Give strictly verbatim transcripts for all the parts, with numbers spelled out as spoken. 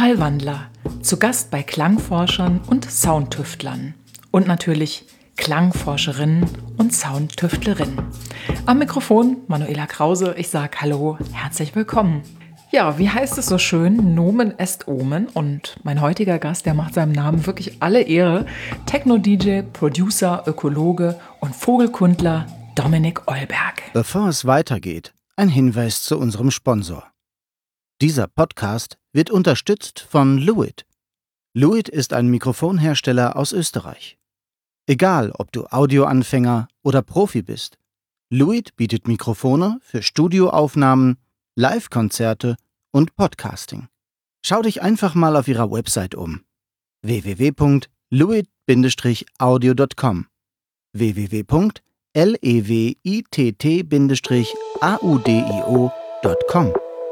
Schallwandler, zu Gast bei Klangforschern und Soundtüftlern. Und natürlich Klangforscherinnen und Soundtüftlerinnen. Am Mikrofon Manuela Krause, ich sage Hallo, herzlich willkommen. Ja, wie heißt es so schön? Nomen est Omen. Und mein heutiger Gast, der macht seinem Namen wirklich alle Ehre. Techno-D J, Producer, Ökologe und Vogelkundler Dominik Eulberg. Bevor es weitergeht, ein Hinweis zu unserem Sponsor. Dieser Podcast wird unterstützt von Lewitt. Lewitt ist ein Mikrofonhersteller aus Österreich. Egal, ob du Audioanfänger oder Profi bist, Lewitt bietet Mikrofone für Studioaufnahmen, Live-Konzerte und Podcasting. Schau dich einfach mal auf ihrer Website um. w w w punkt lewitt Bindestrich audio punkt com w w w punkt lewitt Bindestrich audio punkt com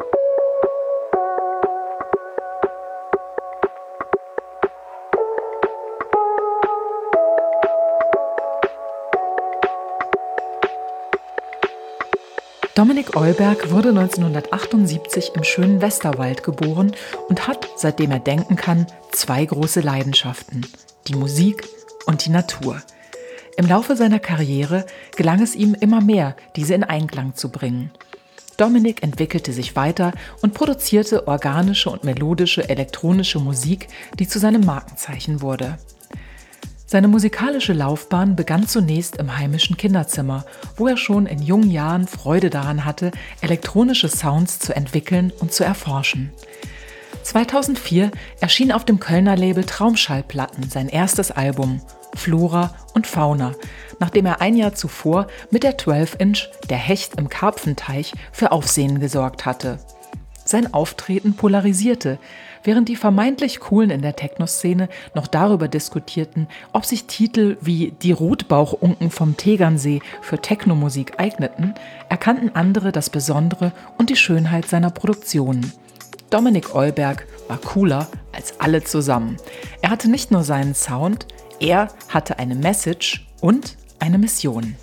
Dominik Eulberg wurde neunzehnhundertachtundsiebzig im schönen Westerwald geboren und hat, seitdem er denken kann, zwei große Leidenschaften: die Musik und die Natur. Im Laufe seiner Karriere gelang es ihm immer mehr, diese in Einklang zu bringen. Dominik entwickelte sich weiter und produzierte organische und melodische elektronische Musik, die zu seinem Markenzeichen wurde. Seine musikalische Laufbahn begann zunächst im heimischen Kinderzimmer, wo er schon in jungen Jahren Freude daran hatte, elektronische Sounds zu entwickeln und zu erforschen. zweitausendvier erschien auf dem Kölner Label Traumschallplatten sein erstes Album, Flora und Fauna, nachdem er ein Jahr zuvor mit der zwölf Inch Der Hecht im Karpfenteich für Aufsehen gesorgt hatte. Sein Auftreten polarisierte, während die vermeintlich Coolen in der Techno-Szene noch darüber diskutierten, ob sich Titel wie Die Rotbauchunken vom Tegernsee für Technomusik eigneten, erkannten andere das Besondere und die Schönheit seiner Produktionen. Dominik Eulberg war cooler als alle zusammen. Er hatte nicht nur seinen Sound, er hatte eine Message und eine Mission.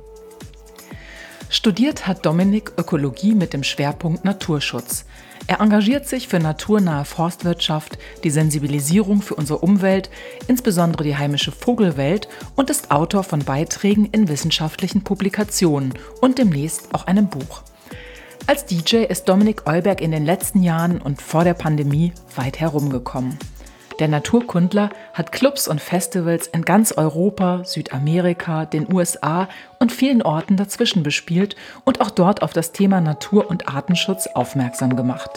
Studiert hat Dominik Ökologie mit dem Schwerpunkt Naturschutz. Er engagiert sich für naturnahe Forstwirtschaft, die Sensibilisierung für unsere Umwelt, insbesondere die heimische Vogelwelt, und ist Autor von Beiträgen in wissenschaftlichen Publikationen und demnächst auch einem Buch. Als D J ist Dominik Eulberg in den letzten Jahren und vor der Pandemie weit herumgekommen. Der Naturkundler hat Clubs und Festivals in ganz Europa, Südamerika, den U S A und vielen Orten dazwischen bespielt und auch dort auf das Thema Natur- und Artenschutz aufmerksam gemacht.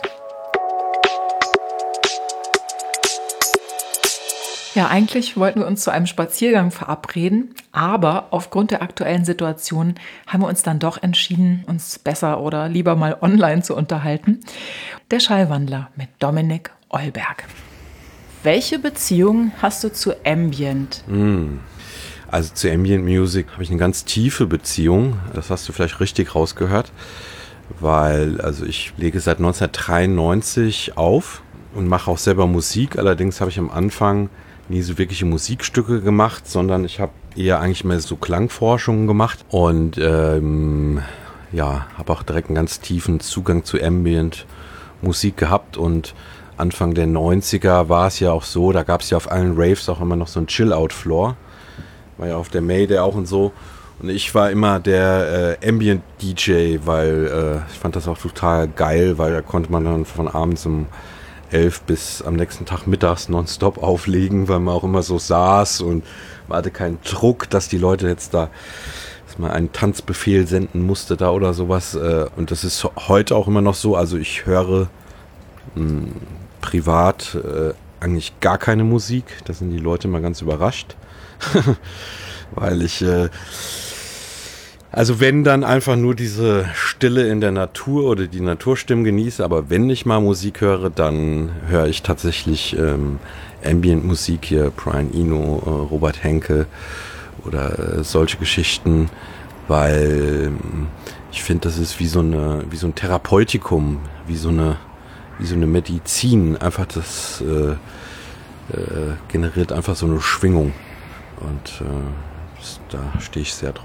Ja, eigentlich wollten wir uns zu einem Spaziergang verabreden, aber aufgrund der aktuellen Situation haben wir uns dann doch entschieden, uns besser oder lieber mal online zu unterhalten. Der Schallwandler mit Dominik Eulberg. Welche Beziehung hast du zu Ambient? Also zu Ambient Music habe ich eine ganz tiefe Beziehung. Das hast du vielleicht richtig rausgehört, weil also ich lege seit neunzehnhundertdreiundneunzig auf und mache auch selber Musik. Allerdings habe ich am Anfang nie so wirkliche Musikstücke gemacht, sondern ich habe eher eigentlich mehr so Klangforschungen gemacht und ähm, ja, habe auch direkt einen ganz tiefen Zugang zu Ambient Musik gehabt. Und Anfang der neunziger war es ja auch so, da gab es ja auf allen Raves auch immer noch so einen Chill-Out-Floor. War ja auf der Mayday auch und so. Und ich war immer der äh, Ambient-D J, weil äh, ich fand das auch total geil, weil da konnte man dann von abends um elf bis am nächsten Tag mittags nonstop auflegen, weil man auch immer so saß und man hatte keinen Druck, dass die Leute jetzt da, dass man einen Tanzbefehl senden musste da oder sowas. Äh, und das ist heute auch immer noch so. Also ich höre mh, privat äh, eigentlich gar keine Musik. Da sind die Leute immer ganz überrascht. Weil ich, äh, also wenn dann einfach nur diese Stille in der Natur oder die Naturstimmen genieße, aber wenn ich mal Musik höre, dann höre ich tatsächlich ähm, Ambient-Musik hier, Brian Eno, äh, Robert Henke oder äh, solche Geschichten, weil ähm, ich finde, das ist wie so eine, wie so ein Therapeutikum, wie so eine wie so eine Medizin, einfach das äh, äh, generiert einfach so eine Schwingung und äh, das, da stehe ich sehr drauf.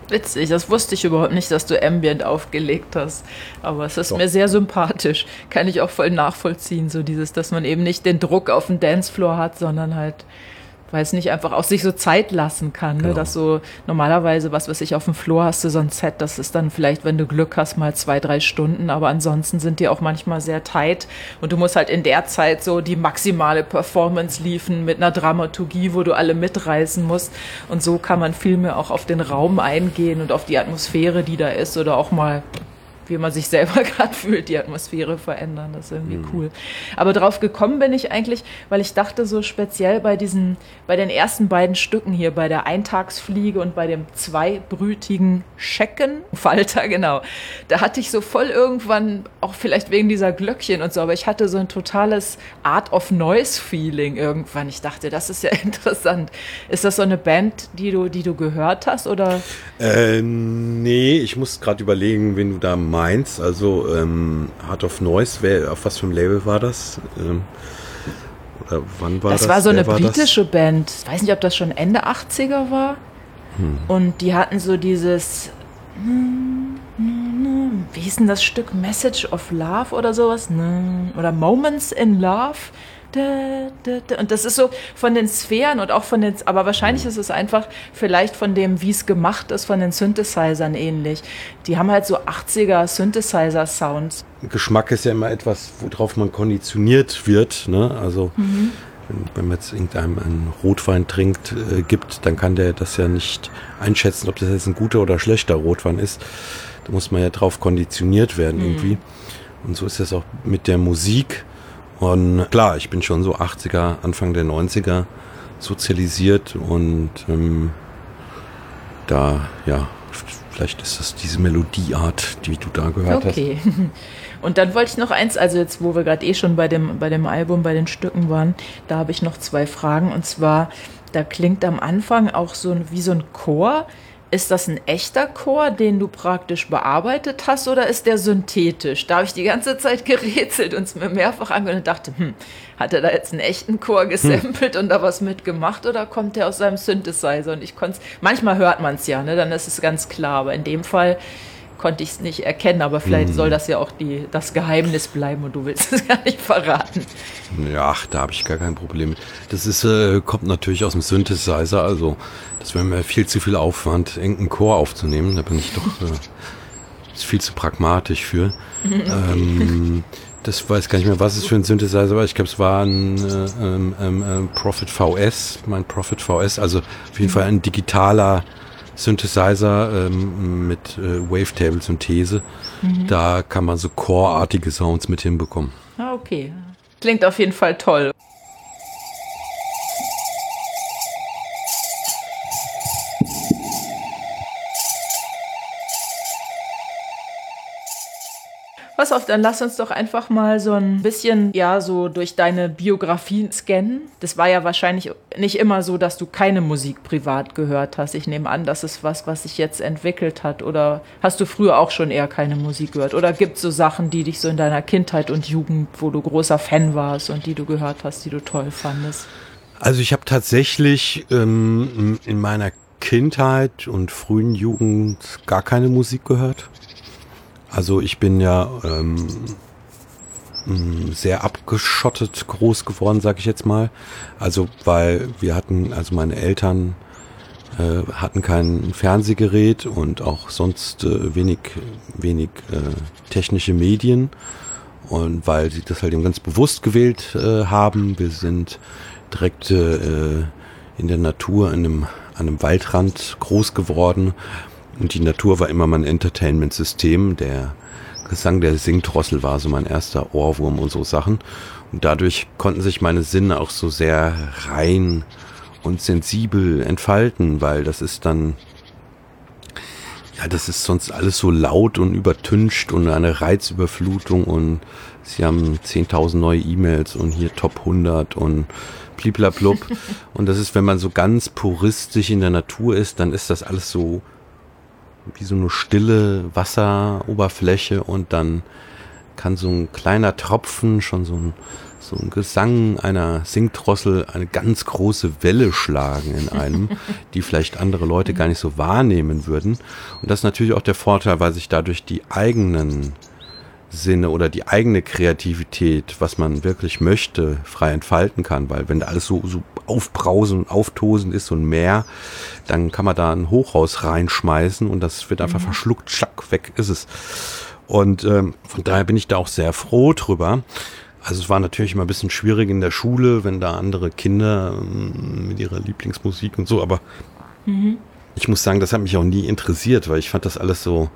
Witzig, das wusste ich überhaupt nicht, dass du Ambient aufgelegt hast. Aber es ist Doch. mir sehr sympathisch. Kann ich auch voll nachvollziehen, so dieses, dass man eben nicht den Druck auf dem Dancefloor hat, sondern halt, weiß nicht, einfach auch sich so Zeit lassen kann. Genau. Ne? Dass so normalerweise, was weiß ich, auf dem Floor hast du so ein Set, das ist dann vielleicht, wenn du Glück hast, mal zwei, drei Stunden, aber ansonsten sind die auch manchmal sehr tight und du musst halt in der Zeit so die maximale Performance liefern mit einer Dramaturgie, wo du alle mitreißen musst, und so kann man viel mehr auch auf den Raum eingehen und auf die Atmosphäre, die da ist, oder auch mal, wie man sich selber gerade fühlt, die Atmosphäre verändern. Das ist irgendwie mhm. cool. Aber drauf gekommen bin ich eigentlich, weil ich dachte, so speziell bei diesen, bei den ersten beiden Stücken hier, bei der Eintagsfliege und bei dem zweibrütigen Schecken, Falter, genau, da hatte ich so voll irgendwann, auch vielleicht wegen dieser Glöckchen und so, aber ich hatte so ein totales Art of Noise-Feeling irgendwann. Ich dachte, das ist ja interessant. Ist das so eine Band, die du, die du gehört hast, oder? Äh, nee, ich muss gerade überlegen, wen du da meinst. Also ähm, Art of Noise, wer, auf was für ein Label war das? Ähm, oder wann war das? Das war so wer eine war britische das? Band. Ich weiß nicht, ob das schon Ende achtziger war. Hm. Und die hatten so dieses, wie hieß denn das Stück? Message of Love oder sowas? Oder Moments in Love? Und das ist so von den Sphären und auch von den, aber wahrscheinlich ist es einfach vielleicht von dem, wie es gemacht ist, von den Synthesizern ähnlich. Die haben halt so achtziger Synthesizer-Sounds. Geschmack ist ja immer etwas, worauf man konditioniert wird, ne? Also mhm. wenn, wenn man jetzt irgendeinem einen Rotwein trinkt, äh, gibt, dann kann der das ja nicht einschätzen, ob das jetzt ein guter oder schlechter Rotwein ist. Da muss man ja drauf konditioniert werden mhm. irgendwie. Und so ist das auch mit der Musik. Und klar, ich bin schon so achtziger, Anfang der neunziger sozialisiert und ähm, da, ja, vielleicht ist das diese Melodieart, die du da gehört okay. hast. Okay. Und dann wollte ich noch eins, also jetzt, wo wir gerade eh schon bei dem, bei dem Album, bei den Stücken waren, da habe ich noch zwei Fragen. Und zwar, da klingt am Anfang auch so ein, wie so ein Chor. Ist das ein echter Chor, den du praktisch bearbeitet hast, oder ist der synthetisch? Da habe ich die ganze Zeit gerätselt und es mir mehrfach angehört und dachte, hm, hat er da jetzt einen echten Chor gesampelt hm. und da was mitgemacht, oder kommt der aus seinem Synthesizer? Und ich konnte manchmal hört man es ja, ne? Dann ist es ganz klar, aber in dem Fall konnte ich es nicht erkennen, aber vielleicht hm. soll das ja auch die, das Geheimnis bleiben und du willst es gar nicht verraten. Ja, ach, da habe ich gar kein Problem. Das ist, äh, kommt natürlich aus dem Synthesizer, also das wäre mir viel zu viel Aufwand, irgendeinen Chor aufzunehmen, da bin ich doch äh, ist viel zu pragmatisch für. Okay. Ähm, das weiß gar nicht mehr, was es für ein Synthesizer war. Ich glaube, es war ein äh, ähm, ähm, Prophet V S, mein Prophet V S, also auf jeden mhm. Fall ein digitaler Synthesizer ähm, mit äh, Wavetable-Synthese. Mhm. Da kann man so Core-artige Sounds mit hinbekommen. Ah, okay. Klingt auf jeden Fall toll. Pass auf, dann lass uns doch einfach mal so ein bisschen, ja, so durch deine Biografie scannen. Das war ja wahrscheinlich nicht immer so, dass du keine Musik privat gehört hast. Ich nehme an, das ist was, was sich jetzt entwickelt hat. Oder hast du früher auch schon eher keine Musik gehört? Oder gibt es so Sachen, die dich so in deiner Kindheit und Jugend, wo du großer Fan warst und die du gehört hast, die du toll fandest? Also ich habe tatsächlich ähm, in meiner Kindheit und frühen Jugend gar keine Musik gehört. Also ich bin ja ähm, sehr abgeschottet groß geworden, sag ich jetzt mal. Also weil wir hatten, also meine Eltern äh, hatten kein Fernsehgerät und auch sonst äh, wenig, wenig äh, technische Medien. Und weil sie das halt eben ganz bewusst gewählt äh, haben. Wir sind direkt äh, in der Natur, in einem, an einem Waldrand groß geworden. Und die Natur war immer mein Entertainment-System. Der Gesang der Singdrossel war so mein erster Ohrwurm und so Sachen. Und dadurch konnten sich meine Sinne auch so sehr rein und sensibel entfalten, weil das ist dann, ja, das ist sonst alles so laut und übertüncht und eine Reizüberflutung und sie haben zehntausend neue E-Mails und hier Top hundert und bliblablub. Und das ist, wenn man so ganz puristisch in der Natur ist, dann ist das alles so wie so eine stille Wasseroberfläche und dann kann so ein kleiner Tropfen schon so ein, so ein Gesang einer Singdrossel eine ganz große Welle schlagen in einem, die vielleicht andere Leute gar nicht so wahrnehmen würden. Und das ist natürlich auch der Vorteil, weil sich dadurch die eigenen Sinne oder die eigene Kreativität, was man wirklich möchte, frei entfalten kann. Weil wenn da alles so, so aufbrausend, auftosend ist, so ein Meer, dann kann man da ein Hochhaus reinschmeißen und das wird einfach mhm. verschluckt, schack, weg ist es. Und ähm, von daher bin ich da auch sehr froh drüber. Also es war natürlich immer ein bisschen schwierig in der Schule, wenn da andere Kinder ähm, mit ihrer Lieblingsmusik und so, aber mhm. ich muss sagen, das hat mich auch nie interessiert, weil ich fand das alles so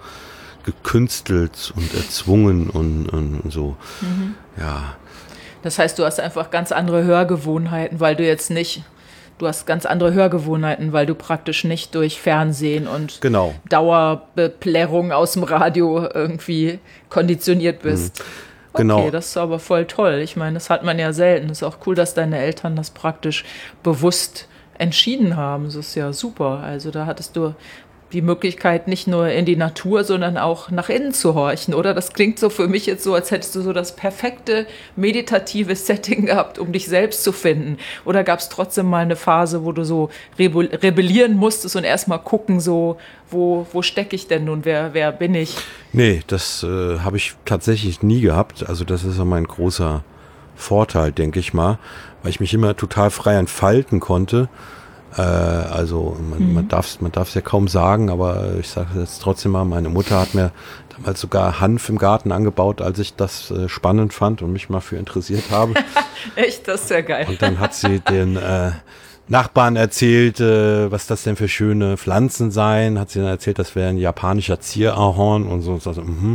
gekünstelt und erzwungen und, und so, mhm. ja. Das heißt, du hast einfach ganz andere Hörgewohnheiten, weil du jetzt nicht, du hast ganz andere Hörgewohnheiten, weil du praktisch nicht durch Fernsehen und genau. Dauerbeplärrung aus dem Radio irgendwie konditioniert bist. Mhm. Genau. Okay, das ist aber voll toll. Ich meine, das hat man ja selten. Es ist auch cool, dass deine Eltern das praktisch bewusst entschieden haben. Das ist ja super. Also da hattest du die Möglichkeit, nicht nur in die Natur, sondern auch nach innen zu horchen, oder? Das klingt so für mich jetzt so, als hättest du so das perfekte meditative Setting gehabt, um dich selbst zu finden. Oder gab es trotzdem mal eine Phase, wo du so rebellieren musstest und erstmal gucken, so, wo, wo stecke ich denn nun, wer, wer bin ich? Nee, das äh, habe ich tatsächlich nie gehabt. Also das ist ja mein großer Vorteil, denke ich mal, weil ich mich immer total frei entfalten konnte. Äh, also man, mhm. man darf man darf es ja kaum sagen, aber ich sage es jetzt trotzdem mal, meine Mutter hat mir damals sogar Hanf im Garten angebaut, als ich das äh, spannend fand und mich mal für interessiert habe. Echt, das ist ja geil. Und dann hat sie den äh, Nachbarn erzählt, äh, was das denn für schöne Pflanzen seien, hat sie dann erzählt, das wäre ein japanischer Zierahorn und so. Und so, mhm.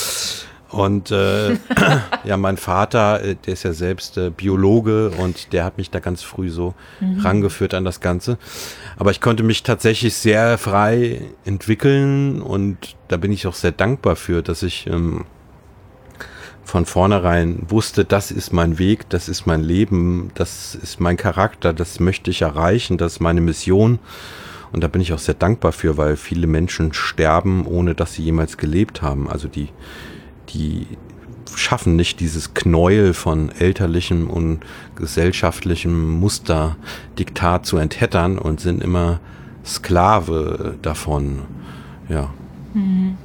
Und äh, ja, mein Vater, äh, der ist ja selbst äh, Biologe und der hat mich da ganz früh so mhm. rangeführt an das Ganze. Aber ich konnte mich tatsächlich sehr frei entwickeln und da bin ich auch sehr dankbar für, dass ich ähm, von vornherein wusste, das ist mein Weg, das ist mein Leben, das ist mein Charakter, das möchte ich erreichen, das ist meine Mission. Und da bin ich auch sehr dankbar für, weil viele Menschen sterben, ohne dass sie jemals gelebt haben. Also die die schaffen nicht dieses Knäuel von elterlichem und gesellschaftlichem Musterdiktat zu enthättern und sind immer Sklave davon. Ja. Mhm.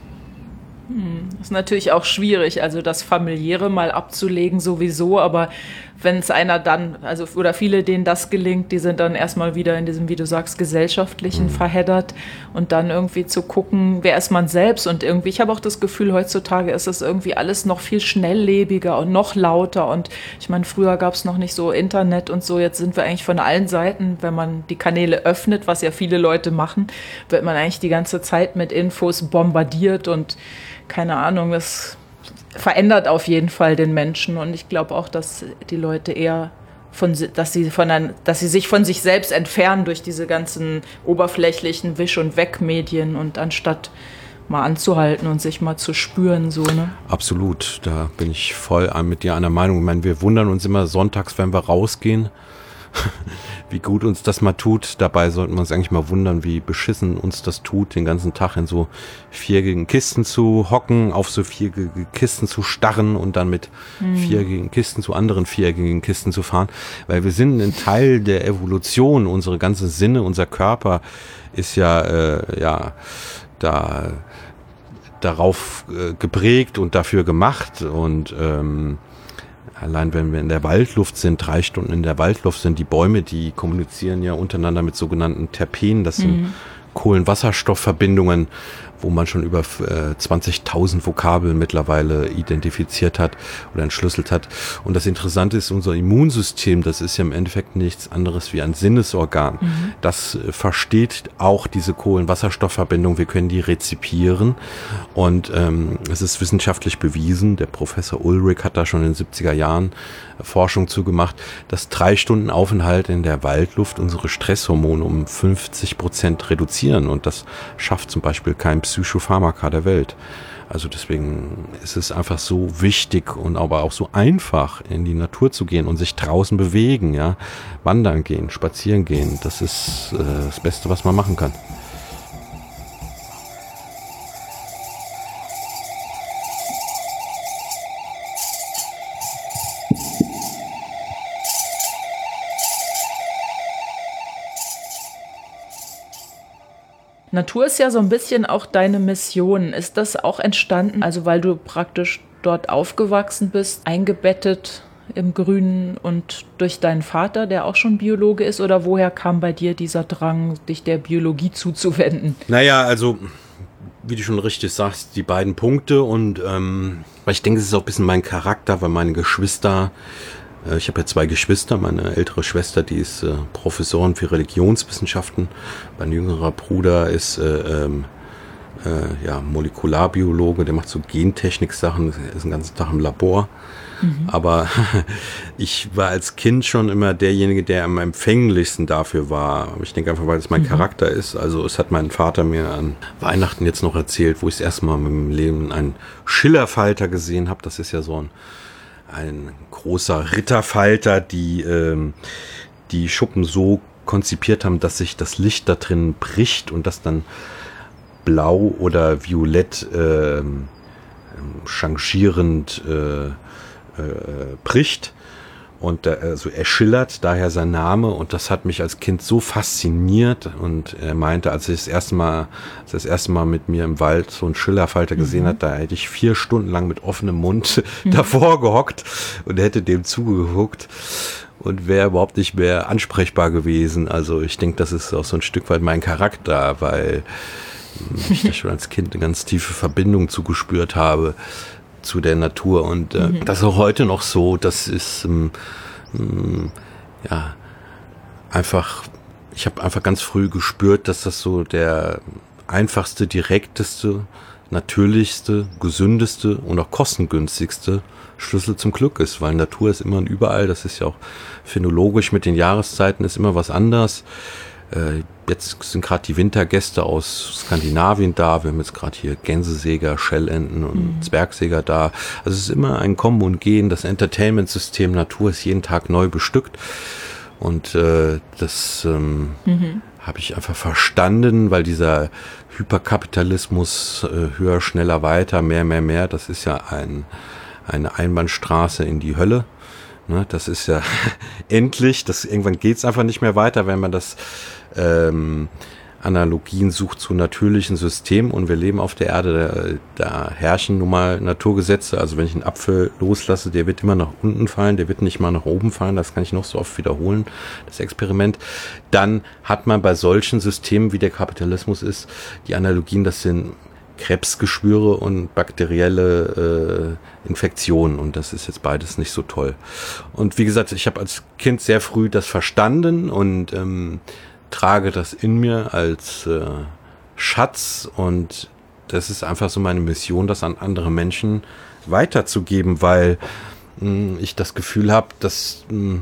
Das ist natürlich auch schwierig, also das Familiäre mal abzulegen sowieso, aber wenn es einer dann, also oder viele, denen das gelingt, die sind dann erstmal wieder in diesem, wie du sagst, gesellschaftlichen mhm. verheddert und dann irgendwie zu gucken, wer ist man selbst und irgendwie, ich habe auch das Gefühl, heutzutage ist das irgendwie alles noch viel schnelllebiger und noch lauter und ich meine, früher gab es noch nicht so Internet und so, jetzt sind wir eigentlich von allen Seiten, wenn man die Kanäle öffnet, was ja viele Leute machen, wird man eigentlich die ganze Zeit mit Infos bombardiert und keine Ahnung, das verändert auf jeden Fall den Menschen und ich glaube auch, dass die Leute eher von, dass sie von ein, dass sie sich von sich selbst entfernen durch diese ganzen oberflächlichen Wisch- und Weg-Medien und anstatt mal anzuhalten und sich mal zu spüren, so, ne? Absolut, da bin ich voll mit dir einer Meinung. Ich meine, wir wundern uns immer sonntags, wenn wir rausgehen, wie gut uns das mal tut. Dabei sollten wir uns eigentlich mal wundern, wie beschissen uns das tut, den ganzen Tag in so viereckigen Kisten zu hocken, auf so viereckige Kisten zu starren und dann mit mhm. viereckigen Kisten zu anderen viereckigen Kisten zu fahren. Weil wir sind ein Teil der Evolution, unsere ganze Sinne, unser Körper ist ja, äh, ja, da darauf äh, geprägt und dafür gemacht und ähm, allein wenn wir in der Waldluft sind, drei Stunden in der Waldluft sind, die Bäume, die kommunizieren ja untereinander mit sogenannten Terpenen, das sind mhm. Kohlenwasserstoffverbindungen, wo man schon über äh, zwanzigtausend Vokabeln mittlerweile identifiziert hat oder entschlüsselt hat. Und das Interessante ist, unser Immunsystem, das ist ja im Endeffekt nichts anderes wie ein Sinnesorgan. Mhm. Das äh, versteht auch diese Kohlenwasserstoffverbindung, wir können die rezipieren und ähm, es ist wissenschaftlich bewiesen, der Professor Ulrich hat da schon in den siebziger Jahren Forschung zugemacht, dass drei Stunden Aufenthalt in der Waldluft unsere Stresshormone um fünfzig Prozent reduzieren und das schafft zum Beispiel kein Psychopharmaka der Welt. Also deswegen ist es einfach so wichtig und aber auch so einfach, in die Natur zu gehen und sich draußen bewegen, ja, wandern gehen, spazieren gehen. Das ist äh, das Beste, was man machen kann. Natur ist ja so ein bisschen auch deine Mission. Ist das auch entstanden, also weil du praktisch dort aufgewachsen bist, eingebettet im Grünen und durch deinen Vater, der auch schon Biologe ist? Oder woher kam bei dir dieser Drang, dich der Biologie zuzuwenden? Naja, also wie du schon richtig sagst, die beiden Punkte und ähm, weil ich denke, es ist auch ein bisschen mein Charakter, weil meine Geschwister, äh, ich habe ja zwei Geschwister, meine ältere Schwester, die ist äh, Professorin für Religionswissenschaften, mein jüngerer Bruder ist äh, ähm, äh, ja, Molekularbiologe, der macht so Gentechnik-Sachen, ist den ganzen Tag im Labor. Mhm. Aber ich war als Kind schon immer derjenige, der am empfänglichsten dafür war. Ich denke einfach, weil es mein mhm. Charakter ist. Also es hat mein Vater mir an Weihnachten jetzt noch erzählt, wo ich das erste Mal in meinem Leben einen Schillerfalter gesehen habe. Das ist ja so ein, ein großer Ritterfalter, die ähm, die Schuppen so konzipiert haben, dass sich das Licht da drin bricht und das dann blau oder violett äh, changierend äh, Äh, bricht und äh, also er schillert, daher sein Name, und das hat mich als Kind so fasziniert, und er meinte, als ich das erste Mal, als er das erste Mal mit mir im Wald so einen Schillerfalter gesehen mhm. hat, da hätte ich vier Stunden lang mit offenem Mund mhm. davor gehockt und hätte dem zugeguckt und wäre überhaupt nicht mehr ansprechbar gewesen. Also ich denke, das ist auch so ein Stück weit mein Charakter, weil ich da schon als Kind eine ganz tiefe Verbindung zugespürt habe zu der Natur, und äh, mhm. das ist auch heute noch so. Das ist ähm, ähm, ja einfach, ich habe einfach ganz früh gespürt, dass das so der einfachste, direkteste, natürlichste, gesündeste und auch kostengünstigste Schlüssel zum Glück ist, weil Natur ist immer und überall. Das ist ja auch phänologisch mit den Jahreszeiten ist immer was anders. Äh, jetzt sind gerade die Wintergäste aus Skandinavien da. Wir haben jetzt gerade hier Gänsesäger, Schellenten und mhm. Zwergsäger da. Also es ist immer ein Kommen und Gehen. Das Entertainment-System Natur ist jeden Tag neu bestückt. Und äh, das ähm, mhm. habe ich einfach verstanden, weil dieser Hyperkapitalismus, äh, höher, schneller, weiter, mehr, mehr, mehr, das ist ja ein, eine Einbahnstraße in die Hölle. Ne, das ist ja endlich, das, irgendwann geht es einfach nicht mehr weiter, wenn man das ähm, Analogien sucht zu natürlichen Systemen, und wir leben auf der Erde, da, da herrschen nun mal Naturgesetze. Also wenn ich einen Apfel loslasse, der wird immer nach unten fallen, der wird nicht mal nach oben fallen, das kann ich noch so oft wiederholen, das Experiment. Dann hat man bei solchen Systemen, wie der Kapitalismus ist, die Analogien, das sind Krebsgeschwüre und bakterielle äh, Infektionen, und das ist jetzt beides nicht so toll. Und wie gesagt, ich habe als Kind sehr früh das verstanden und ähm, trage das in mir als äh, Schatz, und das ist einfach so meine Mission, das an andere Menschen weiterzugeben, weil mh, ich das Gefühl habe, dass mh,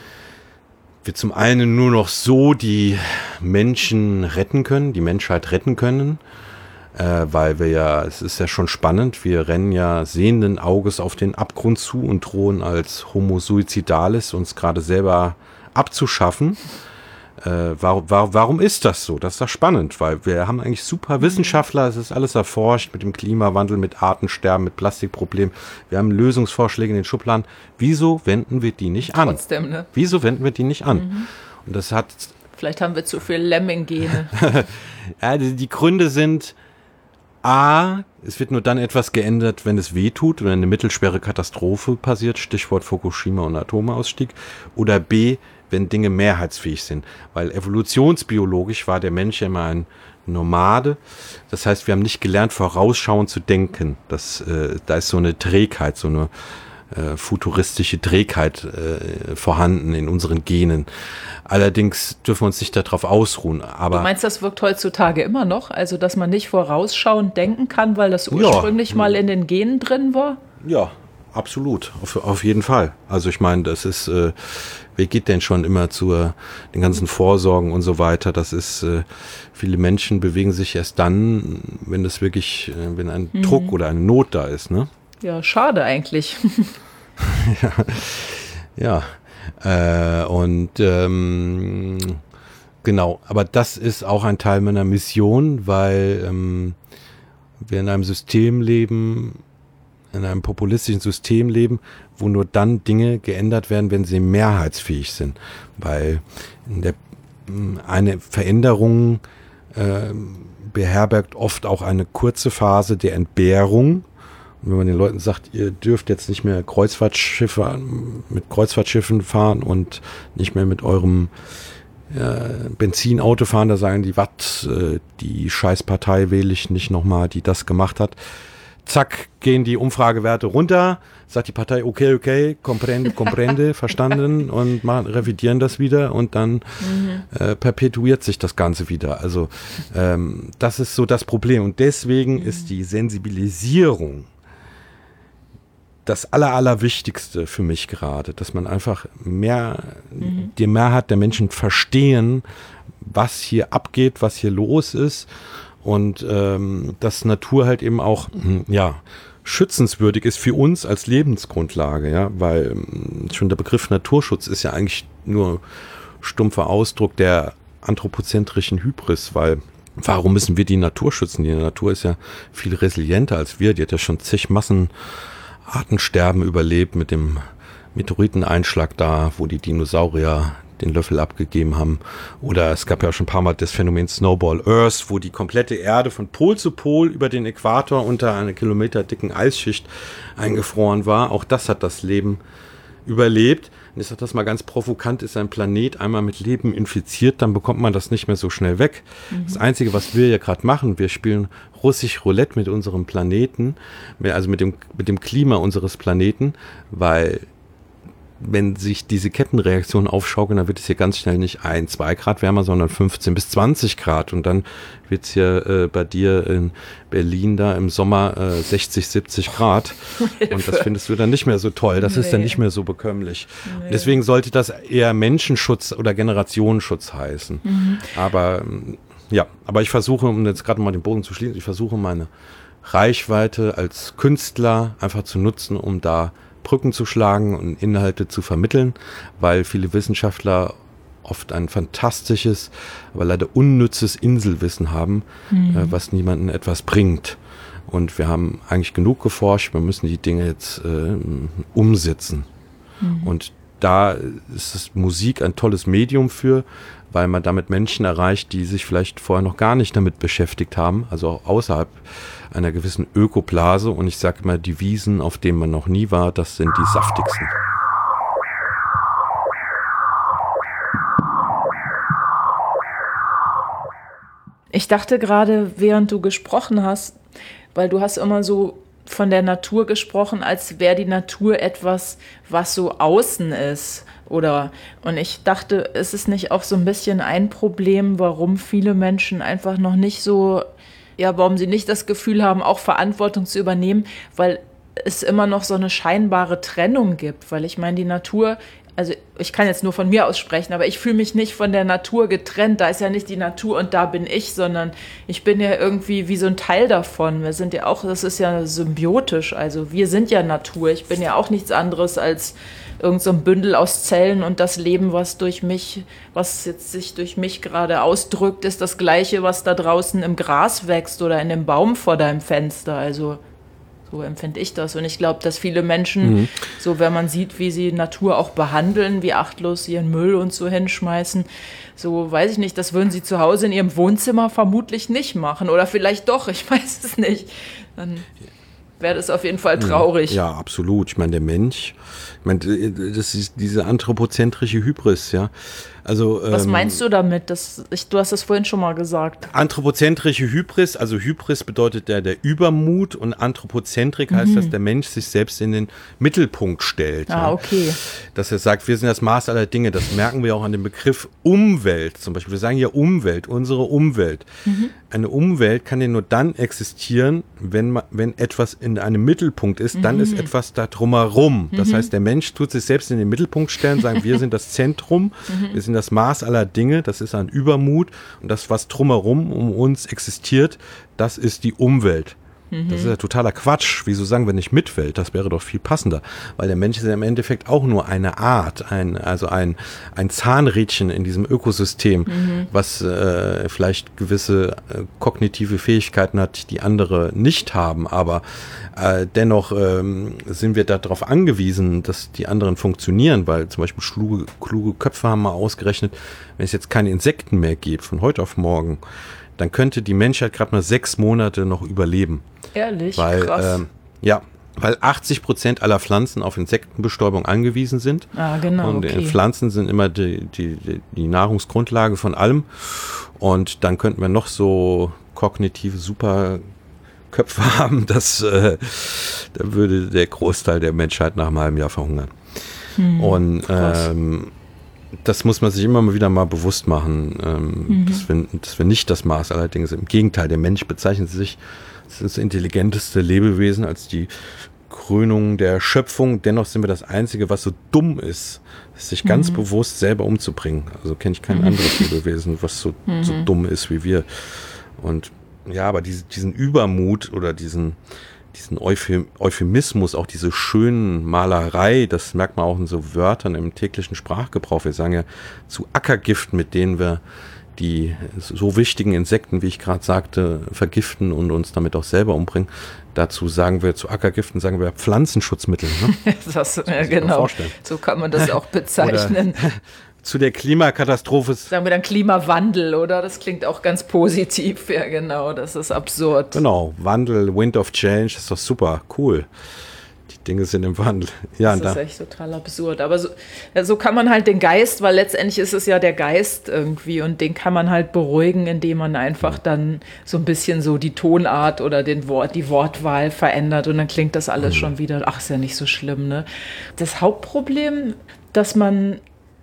wir zum einen nur noch so die Menschen retten können, die Menschheit retten können, Äh, weil wir ja, es ist ja schon spannend, wir rennen ja sehenden Auges auf den Abgrund zu und drohen als Homo suicidalis uns gerade selber abzuschaffen. Äh, warum, warum, warum ist das so? Das ist doch spannend, weil wir haben eigentlich super Wissenschaftler, es ist alles erforscht mit dem Klimawandel, mit Artensterben, mit Plastikproblemen. Wir haben Lösungsvorschläge in den Schubladen. Wieso wenden wir die nicht an? Trotzdem, ne? Wieso wenden wir die nicht an? Mhm. Und das hat... Vielleicht haben wir zu viel Lemming-Gene. Ja, die, die Gründe sind... A, es wird nur dann etwas geändert, wenn es weh tut, wenn eine mittelschwere Katastrophe passiert, Stichwort Fukushima und Atomausstieg. Oder B, wenn Dinge mehrheitsfähig sind. Weil evolutionsbiologisch war der Mensch ja immer ein Nomade. Das heißt, wir haben nicht gelernt, vorausschauend zu denken. Das, äh, da ist so eine Trägheit, so eine äh, futuristische Trägheit äh, vorhanden in unseren Genen. Allerdings dürfen wir uns nicht darauf ausruhen. Aber du meinst, das wirkt heutzutage immer noch? Also, dass man nicht vorausschauend denken kann, weil das ursprünglich ja. mal in den Genen drin war? Ja, absolut. Auf, auf jeden Fall. Also ich meine, das ist, äh, wer geht denn schon immer zu den ganzen Vorsorgen und so weiter? Das ist, äh, viele Menschen bewegen sich erst dann, wenn das wirklich, äh, wenn ein mhm. Druck oder eine Not da ist, ne? Ja, schade eigentlich. ja, ja. Äh, und ähm, genau, aber das ist auch ein Teil meiner Mission, weil ähm, wir in einem System leben, in einem populistischen System leben, wo nur dann Dinge geändert werden, wenn sie mehrheitsfähig sind. Weil in der, eine Veränderung äh, beherbergt oft auch eine kurze Phase der Entbehrung. Und wenn man den Leuten sagt, ihr dürft jetzt nicht mehr Kreuzfahrtschiffe mit Kreuzfahrtschiffen fahren und nicht mehr mit eurem äh, Benzinauto fahren, da sagen die, was, äh, die Scheißpartei wähle ich nicht nochmal, die das gemacht hat. Zack, gehen die Umfragewerte runter, sagt die Partei, okay, okay, comprende, comprende, verstanden und machen, revidieren das wieder und dann mhm. äh, perpetuiert sich das Ganze wieder. Also ähm, das ist so das Problem und deswegen mhm. ist die Sensibilisierung das Aller, Allerwichtigste für mich gerade, dass man einfach mehr, mhm. die Mehrheit der Menschen verstehen, was hier abgeht, was hier los ist. Und ähm, dass Natur halt eben auch ja, schützenswürdig ist für uns als Lebensgrundlage, ja, weil ähm, schon der Begriff Naturschutz ist ja eigentlich nur stumpfer Ausdruck der anthropozentrischen Hybris, weil warum müssen wir die Natur schützen? Die Natur ist ja viel resilienter als wir, die hat ja schon zig Massenartensterben überlebt mit dem Meteoriteneinschlag da, wo die Dinosaurier den Löffel abgegeben haben. Oder es gab ja auch schon ein paar Mal das Phänomen Snowball Earth, wo die komplette Erde von Pol zu Pol über den Äquator unter einer kilometerdicken Eisschicht eingefroren war. Auch das hat das Leben überlebt. Und ich sage das mal ganz provokant, ist ein Planet einmal mit Leben infiziert, dann bekommt man das nicht mehr so schnell weg. Mhm. Das Einzige, was wir ja gerade machen, wir spielen russisch Roulette mit unserem Planeten, also mit dem, mit dem Klima unseres Planeten, weil wenn sich diese Kettenreaktionen aufschaukeln, dann wird es hier ganz schnell nicht ein, zwei Grad wärmer, sondern fünfzehn bis zwanzig Grad. Und dann wird es hier äh, bei dir in Berlin da im Sommer äh, sechzig, siebzig Grad. Und das findest du dann nicht mehr so toll. Das nee. ist dann nicht mehr so bekömmlich. Nee. Deswegen sollte das eher Menschenschutz oder Generationenschutz heißen. Mhm. Aber ja, aber ich versuche, um jetzt gerade mal den Bogen zu schließen, ich versuche meine Reichweite als Künstler einfach zu nutzen, um da Brücken zu schlagen und Inhalte zu vermitteln, weil viele Wissenschaftler oft ein fantastisches, aber leider unnützes Inselwissen haben, mhm. äh, was niemandem etwas bringt. Und wir haben eigentlich genug geforscht, wir müssen die Dinge jetzt äh, umsetzen. Mhm. Und da ist es Musik ein tolles Medium für, weil man damit Menschen erreicht, die sich vielleicht vorher noch gar nicht damit beschäftigt haben, also auch außerhalb einer gewissen Ökoblase. Und ich sage mal, die Wiesen, auf denen man noch nie war, das sind die saftigsten. Ich dachte gerade, während du gesprochen hast, weil du hast immer so von der Natur gesprochen, als wäre die Natur etwas, was so außen ist. Oder, und ich dachte, ist es nicht auch so ein bisschen ein Problem, warum viele Menschen einfach noch nicht so, ja, warum sie nicht das Gefühl haben, auch Verantwortung zu übernehmen, weil es immer noch so eine scheinbare Trennung gibt. Weil ich meine, die Natur, also ich kann jetzt nur von mir aus sprechen, aber ich fühle mich nicht von der Natur getrennt. Da ist ja nicht die Natur und da bin ich, sondern ich bin ja irgendwie wie so ein Teil davon. Wir sind ja auch, das ist ja symbiotisch. Also wir sind ja Natur. Ich bin ja auch nichts anderes als irgend so ein Bündel aus Zellen und das Leben, was durch mich, was jetzt sich durch mich gerade ausdrückt, ist das Gleiche, was da draußen im Gras wächst oder in dem Baum vor deinem Fenster. Also so empfinde ich das. Und ich glaube, dass viele Menschen, mhm. so wenn man sieht, wie sie Natur auch behandeln, wie achtlos ihren Müll und so hinschmeißen, so weiß ich nicht, das würden sie zu Hause in ihrem Wohnzimmer vermutlich nicht machen. Oder vielleicht doch, ich weiß es nicht. Dann wäre das auf jeden Fall traurig. Ja, absolut. Ich meine, der Mensch, ich meine, das ist diese anthropozentrische Hybris, ja. Also, was ähm, meinst du damit? Das, ich, du hast das vorhin schon mal gesagt. Anthropozentrische Hybris, also Hybris bedeutet ja der Übermut und Anthropozentrik mhm. heißt, dass der Mensch sich selbst in den Mittelpunkt stellt. Ah, ja. okay. Dass er sagt, wir sind das Maß aller Dinge. Das merken wir auch an dem Begriff Umwelt zum Beispiel. Wir sagen ja Umwelt, unsere Umwelt. Mhm. Eine Umwelt kann ja nur dann existieren, wenn, man, wenn etwas in einem Mittelpunkt ist, dann mhm. ist etwas da drumherum. Das mhm. heißt, der Mensch tut sich selbst in den Mittelpunkt stellen, sagen, wir sind das Zentrum, mhm. wir sind das Maß aller Dinge, das ist ein Übermut und das, was drumherum um uns existiert, das ist die Umwelt. Mhm. Das ist ja totaler Quatsch. Wieso sagen wir nicht Mitwelt? Das wäre doch viel passender, weil der Mensch ist ja im Endeffekt auch nur eine Art, ein, also ein, ein Zahnrädchen in diesem Ökosystem, mhm. was äh, vielleicht gewisse äh, kognitive Fähigkeiten hat, die andere nicht haben, aber äh, dennoch ähm, sind wir darauf angewiesen, dass die anderen funktionieren, weil zum Beispiel kluge, kluge Köpfe haben mal ausgerechnet, wenn es jetzt keine Insekten mehr gibt, von heute auf morgen, dann könnte die Menschheit gerade mal sechs Monate noch überleben. Ehrlich? Weil, Krass. Ähm, ja, weil achtzig Prozent aller Pflanzen auf Insektenbestäubung angewiesen sind. Ah, genau, Und okay. Pflanzen sind immer die, die, die Nahrungsgrundlage von allem. Und dann könnten wir noch so kognitive Superköpfe haben, dass äh, da würde der Großteil der Menschheit nach einem halben Jahr verhungern. Hm, Und ähm, das muss man sich immer mal wieder mal bewusst machen, ähm, mhm. dass, wir, dass wir nicht das Maß aller Dinge sind. Im Gegenteil, der Mensch bezeichnet sich als das intelligenteste Lebewesen, als die Krönung der Schöpfung. Dennoch sind wir das Einzige, was so dumm ist, sich ganz mhm. bewusst selber umzubringen. Also kenne ich kein mhm. anderes Lebewesen, was so, mhm. so dumm ist wie wir. Und ja, aber diese, diesen Übermut oder diesen, diesen Euphemismus, auch diese schönen Malerei, das merkt man auch in so Wörtern im täglichen Sprachgebrauch. Wir sagen ja zu Ackergift, mit denen wir die so wichtigen Insekten, wie ich gerade sagte, vergiften und uns damit auch selber umbringen. Dazu sagen wir zu Ackergiften, sagen wir Pflanzenschutzmittel. Ne? das, das ja, genau, so kann man das auch bezeichnen. Oder zu der Klimakatastrophe. Sagen wir dann Klimawandel, oder? Das klingt auch ganz positiv. Ja, genau, das ist absurd. Genau, Wandel, Wind of Change, das ist doch super, cool. Die Dinge sind im Wandel. Ja, das ist da. echt total absurd. Aber so, so kann man halt den Geist, weil letztendlich ist es ja der Geist irgendwie und den kann man halt beruhigen, indem man einfach dann so ein bisschen so die Tonart oder den Wort, die Wortwahl verändert und dann klingt das alles mhm. schon wieder, ach, ist ja nicht so schlimm, ne? Das Hauptproblem, dass man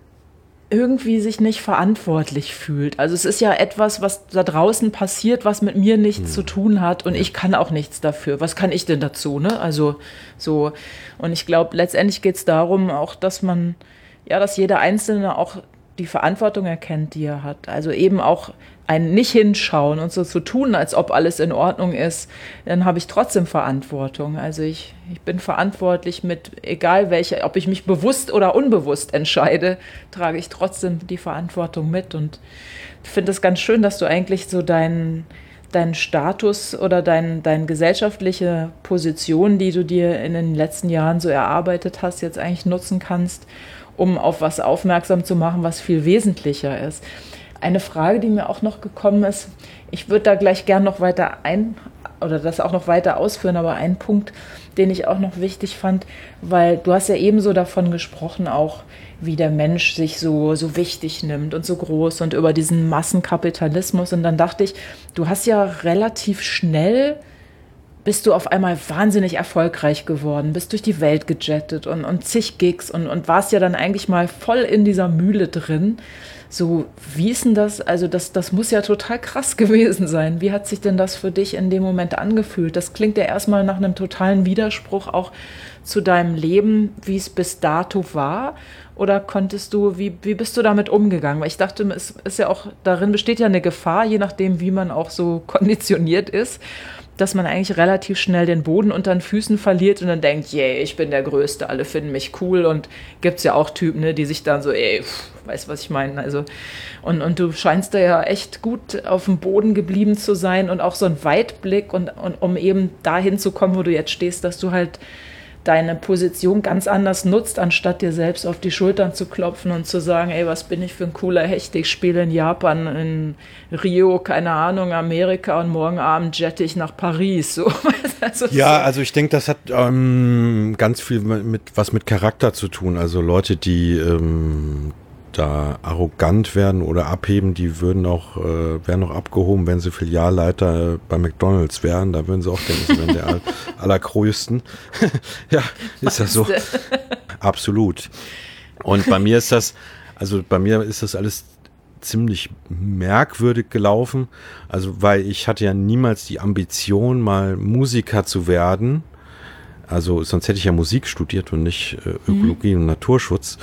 irgendwie sich nicht verantwortlich fühlt. Also es ist ja etwas, was da draußen passiert, was mit mir nichts hm. zu tun hat und ja. ich kann auch nichts dafür. Was kann ich denn dazu, ne? Also so. Und ich glaube, letztendlich geht es darum auch, dass man, ja, dass jeder Einzelne auch die Verantwortung erkennt, die er hat. Also eben auch ein nicht hinschauen und so zu tun, als ob alles in Ordnung ist, dann habe ich trotzdem Verantwortung. Also ich, ich bin verantwortlich mit, egal welche, ob ich mich bewusst oder unbewusst entscheide, trage ich trotzdem die Verantwortung mit. Und ich finde es ganz schön, dass du eigentlich so deinen deinen Status oder dein, deine gesellschaftliche Position, die du dir in den letzten Jahren so erarbeitet hast, jetzt eigentlich nutzen kannst, um auf was aufmerksam zu machen, was viel wesentlicher ist. Eine Frage, die mir auch noch gekommen ist, ich würde da gleich gern noch weiter ein oder das auch noch weiter ausführen, aber ein Punkt, den ich auch noch wichtig fand, weil du hast ja ebenso davon gesprochen, auch wie der Mensch sich so, so wichtig nimmt und so groß und über diesen Massenkapitalismus. Und dann dachte ich, du hast ja relativ schnell, bist du auf einmal wahnsinnig erfolgreich geworden, bist durch die Welt gejettet und, und zig Gigs und, und warst ja dann eigentlich mal voll in dieser Mühle drin. So, wie ist denn das? Also das, das muss ja total krass gewesen sein. Wie hat sich denn das für dich in dem Moment angefühlt? Das klingt ja erstmal nach einem totalen Widerspruch auch zu deinem Leben, wie es bis dato war. Oder konntest du, wie, wie bist du damit umgegangen? Weil ich dachte, es ist ja auch, darin besteht ja eine Gefahr, je nachdem, wie man auch so konditioniert ist, dass man eigentlich relativ schnell den Boden unter den Füßen verliert und dann denkt, yeah, ich bin der Größte, alle finden mich cool. Und gibt's ja auch Typen, ne, die sich dann so, ey, pff, weißt was ich meine? Also, und, und du scheinst da ja echt gut auf dem Boden geblieben zu sein und auch so ein Weitblick und, und um eben dahin zu kommen, wo du jetzt stehst, dass du halt deine Position ganz anders nutzt, anstatt dir selbst auf die Schultern zu klopfen und zu sagen, ey, was bin ich für ein cooler Hecht, ich spiele in Japan, in Rio, keine Ahnung, Amerika und morgen Abend jette ich nach Paris. So. Also ja, so. Also ich denke, das hat ähm, ganz viel mit was mit Charakter zu tun. Also Leute, die ähm, da arrogant werden oder abheben, die würden auch, äh, wären auch abgehoben, wenn sie Filialleiter bei McDonald's wären. Da würden sie auch denken, sie wären der all, allergrößten. Ja, ist das so. Absolut. Und bei mir ist das, also bei mir ist das alles ziemlich merkwürdig gelaufen. Also, weil ich hatte ja niemals die Ambition, mal Musiker zu werden. Also, sonst hätte ich ja Musik studiert und nicht äh, Ökologie mhm. und Naturschutz.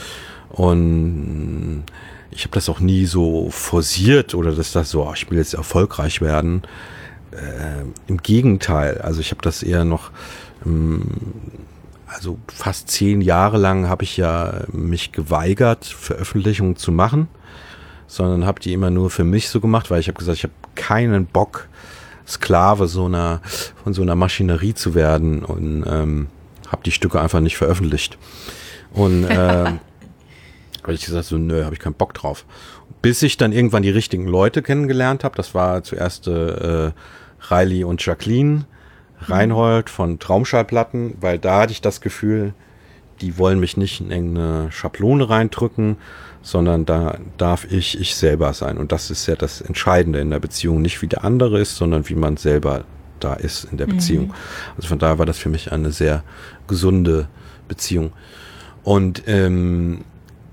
Und ich habe das auch nie so forciert oder dass das so, oh, ich will jetzt erfolgreich werden. Äh, im Gegenteil, also ich habe das eher noch, ähm, also fast zehn Jahre lang habe ich ja mich geweigert, Veröffentlichungen zu machen, sondern habe die immer nur für mich so gemacht, weil ich habe gesagt, ich habe keinen Bock, Sklave so einer, von so einer Maschinerie zu werden und ähm, habe die Stücke einfach nicht veröffentlicht. Und äh, weil ich gesagt so, nö, habe ich keinen Bock drauf. bis ich dann irgendwann die richtigen Leute kennengelernt habe. Das war zuerst äh, Riley und Jacqueline Reinhold von Traumschallplatten, weil da hatte ich das Gefühl, die wollen mich nicht in irgendeine Schablone reindrücken, sondern da darf ich ich selber sein. Und das ist ja das Entscheidende in der Beziehung. Nicht wie der andere ist, sondern wie man selber da ist in der Beziehung. Mhm. Also von daher war das für mich eine sehr gesunde Beziehung. Und ähm,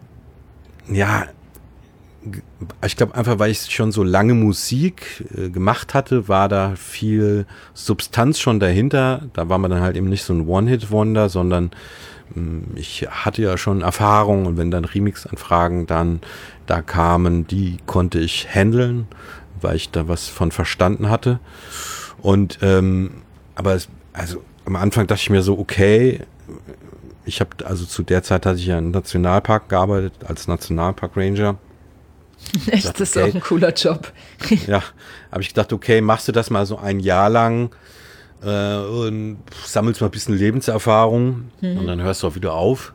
ja, ich glaube einfach, weil ich schon so lange Musik äh, gemacht hatte, war da viel Substanz schon dahinter. Da war man dann halt eben nicht so ein One-Hit-Wonder, sondern mh, ich hatte ja schon Erfahrung, und wenn dann Remix-Anfragen dann da kamen, die konnte ich handeln, weil ich da was von verstanden hatte. Und ähm, aber es, also am Anfang dachte ich mir so, okay, ich habe also zu der Zeit hatte ich ja im Nationalpark gearbeitet als Nationalpark-Ranger. Echt, dachte, das ist okay, auch ein cooler Job. Ja, habe ich gedacht, okay, machst du das mal so ein Jahr lang äh, und sammelst mal ein bisschen Lebenserfahrung mhm. und dann hörst du auch wieder auf.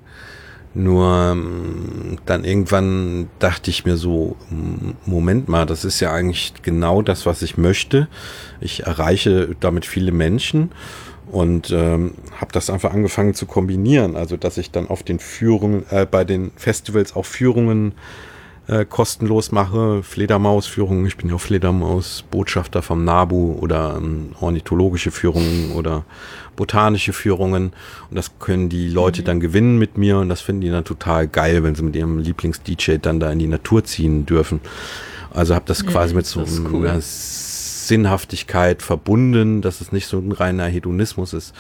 Nur dann irgendwann dachte ich mir so, Moment mal, das ist ja eigentlich genau das, was ich möchte. Ich erreiche damit viele Menschen und ähm, habe das einfach angefangen zu kombinieren. Also, dass ich dann auf den Führungen, äh, bei den Festivals auch Führungen äh, kostenlos mache, Fledermausführungen. Ich bin ja auch Fledermaus-Botschafter vom NABU oder ähm, ornithologische Führungen oder botanische Führungen, und das können die Leute mhm. dann gewinnen mit mir, und das finden die dann total geil, wenn sie mit ihrem Lieblings-D J dann da in die Natur ziehen dürfen. Also habe das quasi mhm, mit so cool. einer Sinnhaftigkeit verbunden, dass es nicht so ein reiner Hedonismus ist.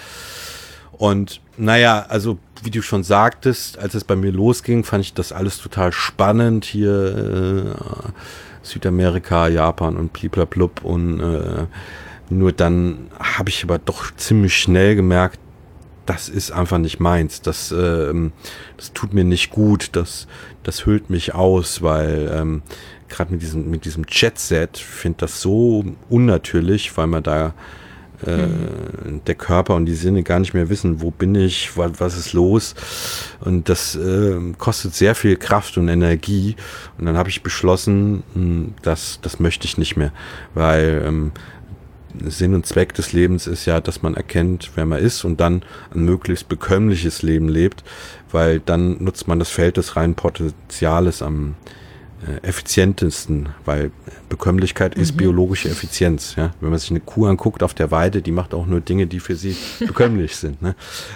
Und naja, also wie du schon sagtest, als es bei mir losging, fand ich das alles total spannend, hier äh, Südamerika, Japan und bliblablub, und äh, nur dann habe ich aber doch ziemlich schnell gemerkt, das ist einfach nicht meins. Das, ähm, das tut mir nicht gut. Das, das hüllt mich aus, weil ähm, gerade mit diesem, mit diesem Jet-Set finde das so unnatürlich, weil man da äh, mhm. der Körper und die Sinne gar nicht mehr wissen, wo bin ich, was, was ist los. Und das äh, kostet sehr viel Kraft und Energie. Und dann habe ich beschlossen, mh, das, das möchte ich nicht mehr, weil ähm, Sinn und Zweck des Lebens ist ja, dass man erkennt, wer man ist, und dann ein möglichst bekömmliches Leben lebt, weil dann nutzt man das Feld des reinen Potenziales am äh, effizientesten, weil Bekömmlichkeit mhm. ist biologische Effizienz. Ja? Wenn man sich eine Kuh anguckt auf der Weide, die macht auch nur Dinge, die für sie bekömmlich sind. Ne?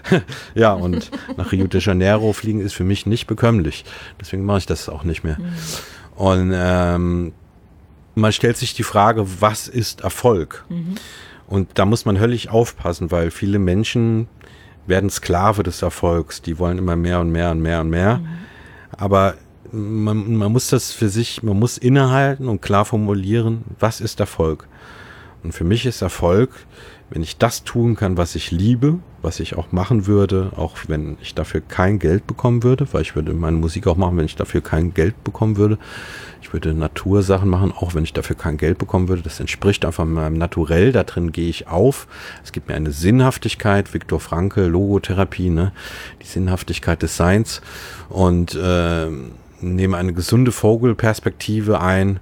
Ja, und nach Rio de Janeiro fliegen ist für mich nicht bekömmlich. Deswegen mache ich das auch nicht mehr. Mhm. Und ähm, man stellt sich die Frage, was ist Erfolg? Mhm. Und da muss man höllisch aufpassen, weil viele Menschen werden Sklave des Erfolgs. Die wollen immer mehr und mehr und mehr und mehr. Mhm. Aber man, man muss das für sich, man muss innehalten und klar formulieren, was ist Erfolg? Und für mich ist Erfolg, wenn ich das tun kann, was ich liebe, was ich auch machen würde, auch wenn ich dafür kein Geld bekommen würde, weil ich würde meine Musik auch machen, wenn ich dafür kein Geld bekommen würde. Ich würde Natursachen machen, auch wenn ich dafür kein Geld bekommen würde. Das entspricht einfach meinem Naturell, da drin gehe ich auf. Es gibt mir eine Sinnhaftigkeit, Viktor Frankl, Logotherapie, ne? Die Sinnhaftigkeit des Seins, und äh, nehme eine gesunde Vogelperspektive ein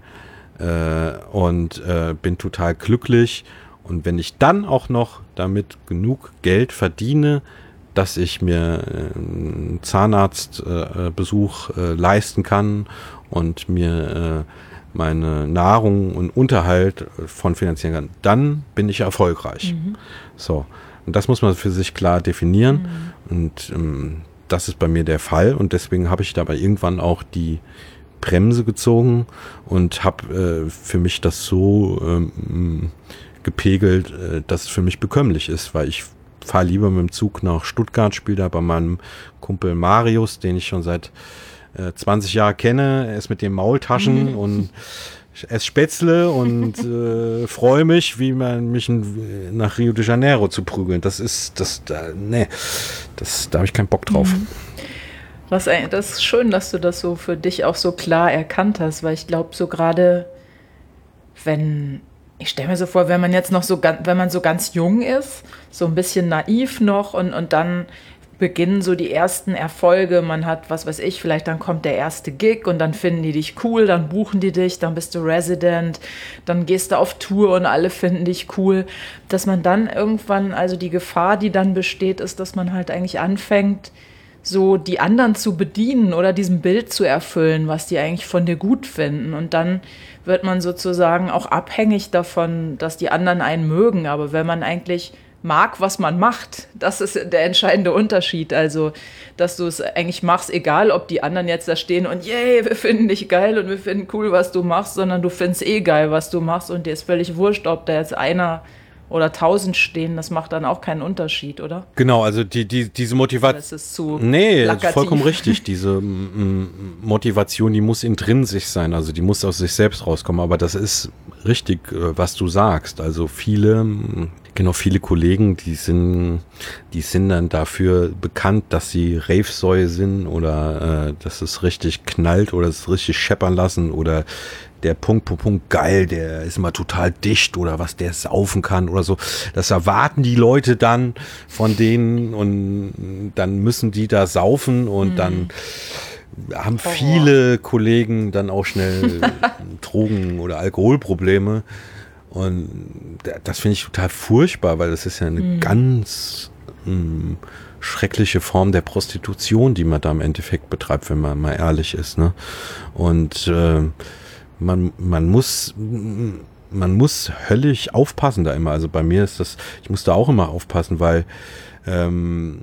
äh, und äh, bin total glücklich. Und wenn ich dann auch noch damit genug Geld verdiene, dass ich mir einen Zahnarztbesuch äh, äh, leisten kann und mir äh, meine Nahrung und Unterhalt von finanzieren kann, dann bin ich erfolgreich. Mhm. So, und das muss man für sich klar definieren. Mhm. Und ähm, das ist bei mir der Fall. Und deswegen habe ich dabei irgendwann auch die Bremse gezogen und habe äh, für mich das so ähm, gepegelt, äh, dass es für mich bekömmlich ist, weil ich fahre lieber mit dem Zug nach Stuttgart, spiele da bei meinem Kumpel Marius, den ich schon seit äh, zwanzig Jahren kenne. Er ist mit den Maultaschen mhm. und esse Spätzle und äh, freue mich, wie man mich in, nach Rio de Janeiro zu prügeln. Das ist, das, da, nee, das, da habe ich keinen Bock drauf. Mhm. Was, das ist schön, dass du das so für dich auch so klar erkannt hast, weil ich glaube, so gerade, wenn, ich stelle mir so vor, wenn man jetzt noch so, wenn man so ganz jung ist, so ein bisschen naiv noch und, und dann beginnen so die ersten Erfolge. Man hat, was weiß ich, vielleicht dann kommt der erste Gig und dann finden die dich cool, dann buchen die dich, dann bist du Resident, dann gehst du auf Tour und alle finden dich cool. Dass man dann irgendwann, also die Gefahr, die dann besteht, ist, dass man halt eigentlich anfängt, so die anderen zu bedienen oder diesem Bild zu erfüllen, was die eigentlich von dir gut finden. Und dann wird man sozusagen auch abhängig davon, dass die anderen einen mögen. Aber wenn man eigentlich mag, was man macht, das ist der entscheidende Unterschied. Also, dass du es eigentlich machst, egal ob die anderen jetzt da stehen und yay, wir finden dich geil und wir finden cool, was du machst, sondern du findest eh geil, was du machst und dir ist völlig wurscht, ob da jetzt einer oder tausend stehen, das macht dann auch keinen Unterschied, oder? Genau, also die, die, diese Motivation. Das ist zu Nee, plakativ. Vollkommen richtig. Diese m, Motivation, die muss intrinsisch sein, also die muss aus sich selbst rauskommen. Aber das ist richtig, was du sagst. Also viele, genau, viele Kollegen, die sind, die sind dann dafür bekannt, dass sie Rave-Säue sind oder äh, dass es richtig knallt oder es richtig scheppern lassen oder der Punkt, Punkt, Punkt, geil, der ist immer total dicht oder was der saufen kann oder so. Das erwarten die Leute dann von denen und dann müssen die da saufen und mhm. dann haben Horror. Viele Kollegen dann auch schnell Drogen- oder Alkoholprobleme und das finde ich total furchtbar, weil das ist ja eine mhm. ganz mh, schreckliche Form der Prostitution, die man da im Endeffekt betreibt, wenn man mal ehrlich ist, ne? Und äh, Man, man muss, man muss höllisch aufpassen da immer. Also bei mir ist das, ich muss da auch immer aufpassen, weil, ähm,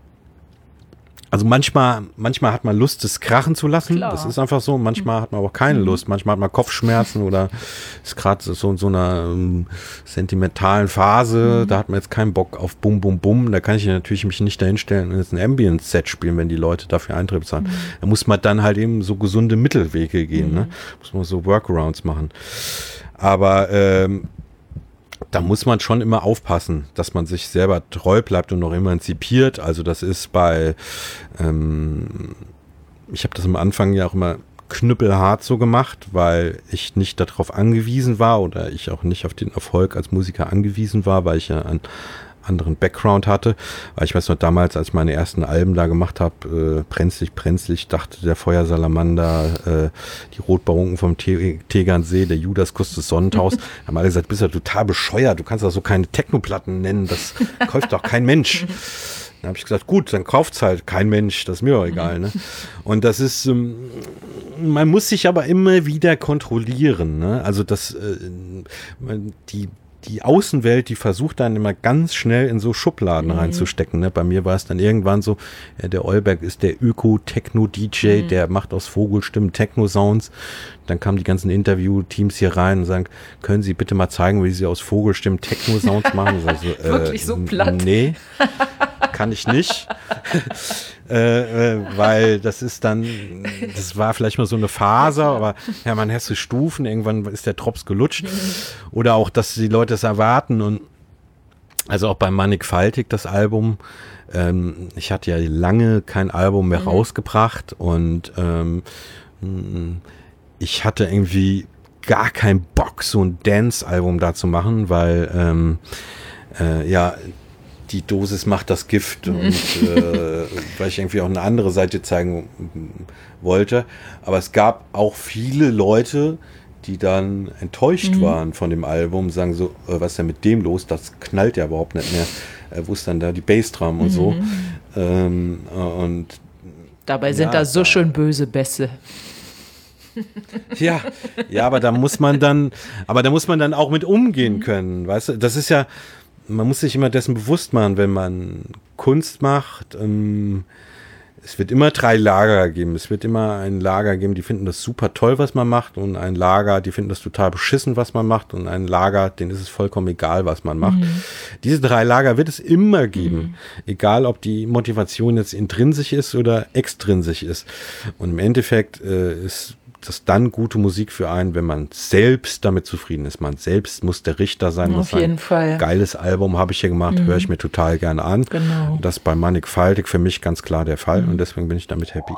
also manchmal, manchmal hat man Lust, das krachen zu lassen. Klar. Das ist einfach so. Manchmal hat man aber keine mhm. Lust. Manchmal hat man Kopfschmerzen oder ist gerade so in so einer ähm, sentimentalen Phase. Mhm. Da hat man jetzt keinen Bock auf Bum, Bum, Bum. Da kann ich natürlich mich nicht dahinstellen und jetzt ein Ambient-Set spielen, wenn die Leute dafür Eintritt zahlen. Mhm. Da muss man dann halt eben so gesunde Mittelwege gehen. Mhm. Ne? Muss man so Workarounds machen. Aber ähm, da muss man schon immer aufpassen, dass man sich selber treu bleibt und noch emanzipiert. Also das ist bei, ähm, ich habe das am Anfang ja auch immer knüppelhart so gemacht, weil ich nicht darauf angewiesen war oder ich auch nicht auf den Erfolg als Musiker angewiesen war, weil ich ja einen anderen Background hatte. Weil ich weiß noch damals, als ich meine ersten Alben da gemacht habe, äh, Brenzlig, Brenzlig, dachte der Feuersalamander, äh, die Rotbarunken vom Te- Tegernsee, der Judaskuss des Sonnentaus, haben alle gesagt, bist ja total bescheuert, du kannst doch so keine Technoplatten nennen, das kauft doch kein Mensch. Dann habe ich gesagt, gut, dann kauft's halt kein Mensch, das ist mir auch egal. Ne? Und das ist, ähm, man muss sich aber immer wieder kontrollieren. Ne? Also das, äh, die Die Außenwelt, die versucht dann immer ganz schnell in so Schubladen mhm. reinzustecken. Ne? Bei mir war es dann irgendwann so, ja, der Euberg ist der Öko-Techno-D J, mhm. der macht aus Vogelstimmen Techno-Sounds. Dann kamen die ganzen Interview-Teams hier rein und sagen, können Sie bitte mal zeigen, wie Sie aus Vogelstimmen Techno-Sounds machen? Also, äh, Wirklich so platt? Nee, kann ich nicht. äh, äh, weil das ist dann, das war vielleicht mal so eine Phase, aber ja, man hast du Stufen, irgendwann ist der Drops gelutscht. Oder auch, dass die Leute das erwarten und also auch bei Mannigfaltig das Album, ähm, ich hatte ja lange kein Album mehr mhm. rausgebracht und ähm, ich hatte irgendwie gar keinen Bock, so ein Dance-Album da zu machen, weil ähm, äh, ja, die Dosis macht das Gift mhm. und äh, weil ich irgendwie auch eine andere Seite zeigen wollte. Aber es gab auch viele Leute, die dann enttäuscht mhm. waren von dem Album, sagen so, äh, was ist denn mit dem los? Das knallt ja überhaupt nicht mehr. Äh, wo ist dann da die Bassdrum und mhm. so? Ähm, äh, und dabei sind ja, da so schön böse Bässe. Ja, ja, aber da muss man dann, aber da muss man dann auch mit umgehen mhm. können, weißt du? Das ist ja, man muss sich immer dessen bewusst machen, wenn man Kunst macht. Ähm, es wird immer drei Lager geben. Es wird immer ein Lager geben, die finden das super toll, was man macht, und ein Lager, die finden das total beschissen, was man macht, und ein Lager, denen ist es vollkommen egal, was man macht. Mhm. Diese drei Lager wird es immer geben, mhm. egal ob die Motivation jetzt intrinsisch ist oder extrinsisch ist. Und im Endeffekt äh, ist das dann gute Musik für einen, wenn man selbst damit zufrieden ist. Man selbst muss der Richter sein. Auf jeden Fall. Geiles Album habe ich hier gemacht, mhm. höre ich mir total gerne an. Genau. Das ist bei Mannigfaltig für mich ganz klar der Fall, mhm. und deswegen bin ich damit happy.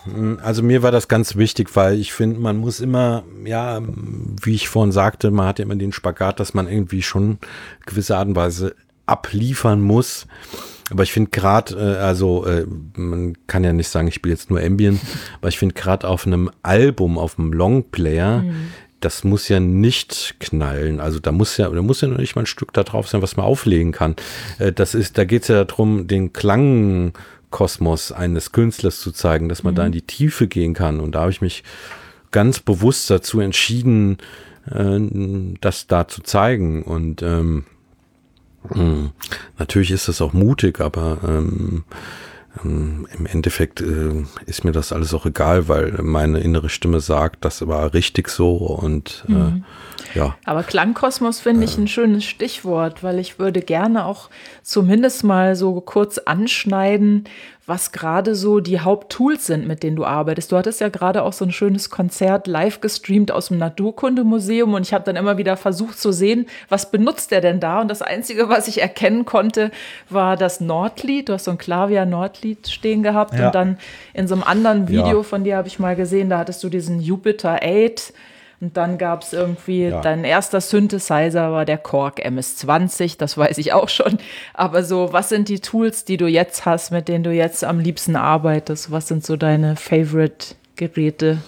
Also mir war das ganz wichtig, weil ich finde, man muss immer, ja, wie ich vorhin sagte, man hat ja immer den Spagat, dass man irgendwie schon gewisse Art und Weise abliefern muss. Aber ich finde gerade, äh, also äh, man kann ja nicht sagen, ich spiele jetzt nur Ambient, aber ich finde gerade auf einem Album, auf einem Longplayer, mhm. das muss ja nicht knallen. Also da muss ja, da muss ja noch nicht mal ein Stück da drauf sein, was man auflegen kann. Äh, das ist, da geht es ja darum, den Klangkosmos eines Künstlers zu zeigen, dass man mhm. da in die Tiefe gehen kann. Und da habe ich mich ganz bewusst dazu entschieden, äh, das da zu zeigen. Und ähm, mh, natürlich ist das auch mutig, aber ähm, ähm, im Endeffekt äh, ist mir das alles auch egal, weil meine innere Stimme sagt, das war richtig so und äh, mhm. ja. Aber Klangkosmos finde ich ein schönes Stichwort, weil ich würde gerne auch zumindest mal so kurz anschneiden, was gerade so die Haupttools sind, mit denen du arbeitest. Du hattest ja gerade auch so ein schönes Konzert live gestreamt aus dem Naturkundemuseum und ich habe dann immer wieder versucht zu sehen, was benutzt der denn da? Und das Einzige, was ich erkennen konnte, war das Nordlied. Du hast so ein Klavier-Nordlied stehen gehabt ja. und dann in so einem anderen Video ja. von dir habe ich mal gesehen, da hattest du diesen Jupiter acht. Und dann gab es irgendwie, ja. dein erster Synthesizer war der Korg M S zwanzig, das weiß ich auch schon. Aber so, was sind die Tools, die du jetzt hast, mit denen du jetzt am liebsten arbeitest? Was sind so deine Favorite-Geräte?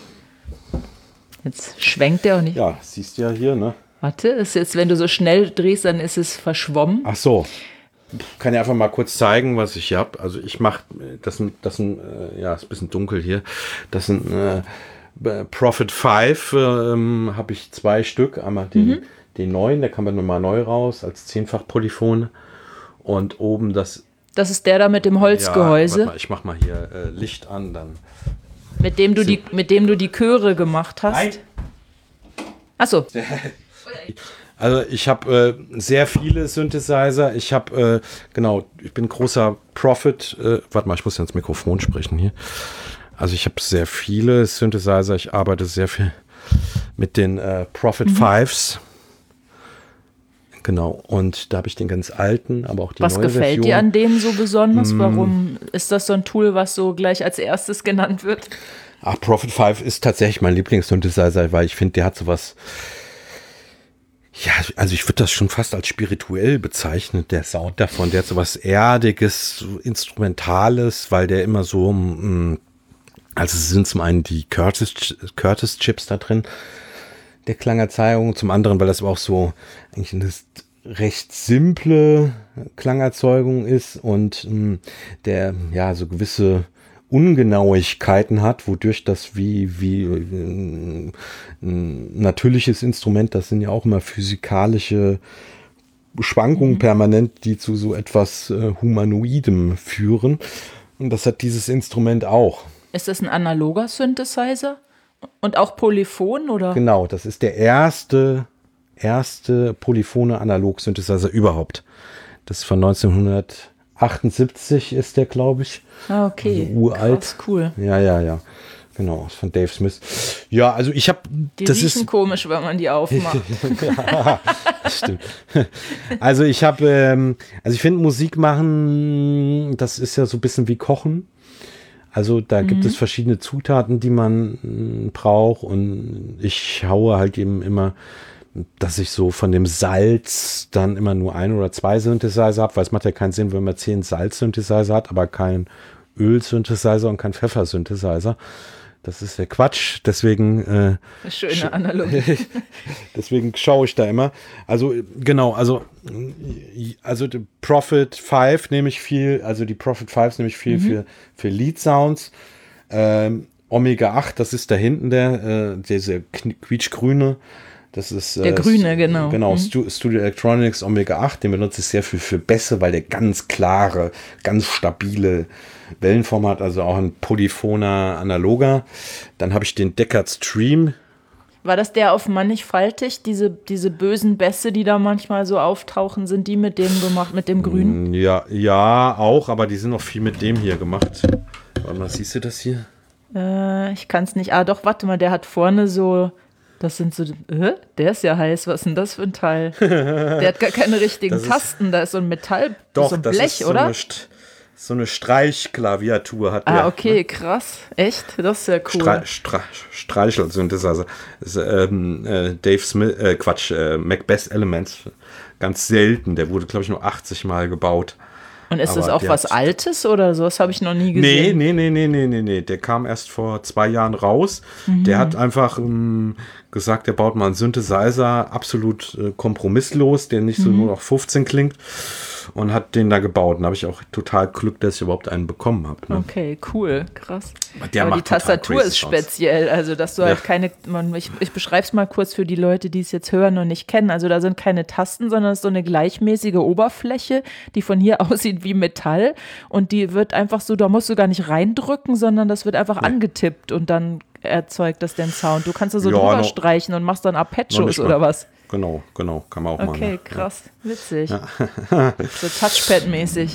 Jetzt schwenkt der auch nicht. Ja, siehst du ja hier, ne? Warte, ist jetzt, wenn du so schnell drehst, dann ist es verschwommen. Ach so. Ich kann ja einfach mal kurz zeigen, was ich hier habe. Also ich mache, das sind, das sind, äh, ja, ist ein bisschen dunkel hier. Das sind, äh, Prophet fünf ähm, habe ich zwei Stück. Einmal den, mhm. den neuen, der kam dann nochmal neu raus als zehnfach Polyphon. Und oben das. Das ist der da mit dem Holzgehäuse. Ja, warte mal, ich mach mal hier äh, Licht an, dann. Mit dem du die, mit dem du die Chöre gemacht hast. Nein. Achso. Also ich habe äh, sehr viele Synthesizer. Ich habe, äh, genau, ich bin großer Prophet. Äh, warte mal, ich muss ja ins Mikrofon sprechen hier. Also ich habe sehr viele Synthesizer, ich arbeite sehr viel mit den äh, Prophet mhm. Fives. Genau, und da habe ich den ganz alten, aber auch die was neue Version. Was gefällt dir an denen so besonders? Mm. Warum ist das so ein Tool, was so gleich als erstes genannt wird? Ach, Prophet fünf ist tatsächlich mein Lieblings-Synthesizer, weil ich finde, der hat sowas, ja, also ich würde das schon fast als spirituell bezeichnen, der Sound davon. Der hat sowas Erdiges, so Instrumentales, weil der immer so, mh, also es sind zum einen die Curtis, Curtis Chips da drin, der Klangerzeugung, zum anderen, weil das aber auch so eigentlich eine recht simple Klangerzeugung ist und mh, der ja so gewisse Ungenauigkeiten hat, wodurch das wie, wie ein natürliches Instrument, das sind ja auch immer physikalische Schwankungen mhm. permanent, die zu so etwas äh, Humanoidem führen. Und das hat dieses Instrument auch. Ist das ein analoger Synthesizer? Und auch Polyphon, oder? Genau, das ist der erste, erste polyphone Analog-Synthesizer überhaupt. Das ist von neunzehnhundertachtundsiebzig ist der, glaube ich. Ah, okay. Also uralt. Krass, cool. Ja, ja, ja. Genau, von Dave Smith. Ja, also ich habe... Die das riechen ist komisch, wenn man die aufmacht. Ja, das stimmt. Also ich habe, ähm, also ich finde Musik machen, das ist ja so ein bisschen wie Kochen. Also da mhm. gibt es verschiedene Zutaten, die man m, braucht und ich haue halt eben immer, dass ich so von dem Salz dann immer nur ein oder zwei Synthesizer habe, weil es macht ja keinen Sinn, wenn man zehn Salz-Synthesizer hat, aber kein Öl-Synthesizer und kein Pfeffer-Synthesizer. Das ist ja Quatsch, deswegen äh, schöne sch- Analogie. Deswegen schaue ich da immer. Also genau, also also die Prophet fünf nehme ich viel, also die Prophet fünf nehme ich viel mhm. für für Lead Sounds. Ähm, Omega acht, das ist da hinten der äh, diese quietschgrüne. Das ist der äh, grüne, genau. Genau, mhm. Studio Electronics Omega acht, den benutze ich sehr viel für Bässe, weil der ganz klare, ganz stabile Wellenform hat, also auch ein polyphoner Analoger. Dann habe ich den Deckard Stream. War das der auf mannigfaltig, diese, diese bösen Bässe, die da manchmal so auftauchen, sind die mit dem gemacht, mit dem Grünen? Ja, ja, auch, aber die sind noch viel mit dem hier gemacht. Warte mal, siehst du das hier? Äh, ich kann es nicht. Ah, doch, warte mal, der hat vorne so... Das sind so, äh, der ist ja heiß, was ist denn das für ein Teil? Der hat gar keine richtigen ist, Tasten, da ist so ein Metall, doch, so ein das Blech, ist oder? So so eine Streichklaviatur hat der. Ah, okay, krass. Echt? Das ist ja cool. Stre Stre Streichel-Synthesizer. Das ist, ähm, äh, Dave Smith, äh, Quatsch, äh, Macbeth Elements. Ganz selten. Der wurde, glaube ich, nur achtzig Mal gebaut. Und ist Aber das auch was Altes oder so? Das habe ich noch nie gesehen. Nee, nee, nee, nee, nee, nee, nee. Der kam erst vor zwei Jahren raus. Mhm. Der hat einfach ähm, gesagt, er baut mal einen Synthesizer absolut äh, kompromisslos, der nicht so mhm. nur noch fünfzehn klingt. Und hat den da gebaut. Und da habe ich auch total Glück, dass ich überhaupt einen bekommen habe. Ne? Okay, cool, krass. Der Aber macht die Tastatur ist speziell. Also, dass du halt ja. keine, man, ich, ich beschreibe es mal kurz für die Leute, die es jetzt hören und nicht kennen. Also, da sind keine Tasten, sondern es ist so eine gleichmäßige Oberfläche, die von hier aussieht wie Metall. Und die wird einfach so, da musst du gar nicht reindrücken, sondern das wird einfach nee. angetippt und dann erzeugt das den Sound. Du kannst da so ja, drüber no, streichen und machst dann Arpeggios oder was? Genau, genau, kann man auch okay, machen. Okay, krass, ja. witzig. Ja. So Touchpad-mäßig.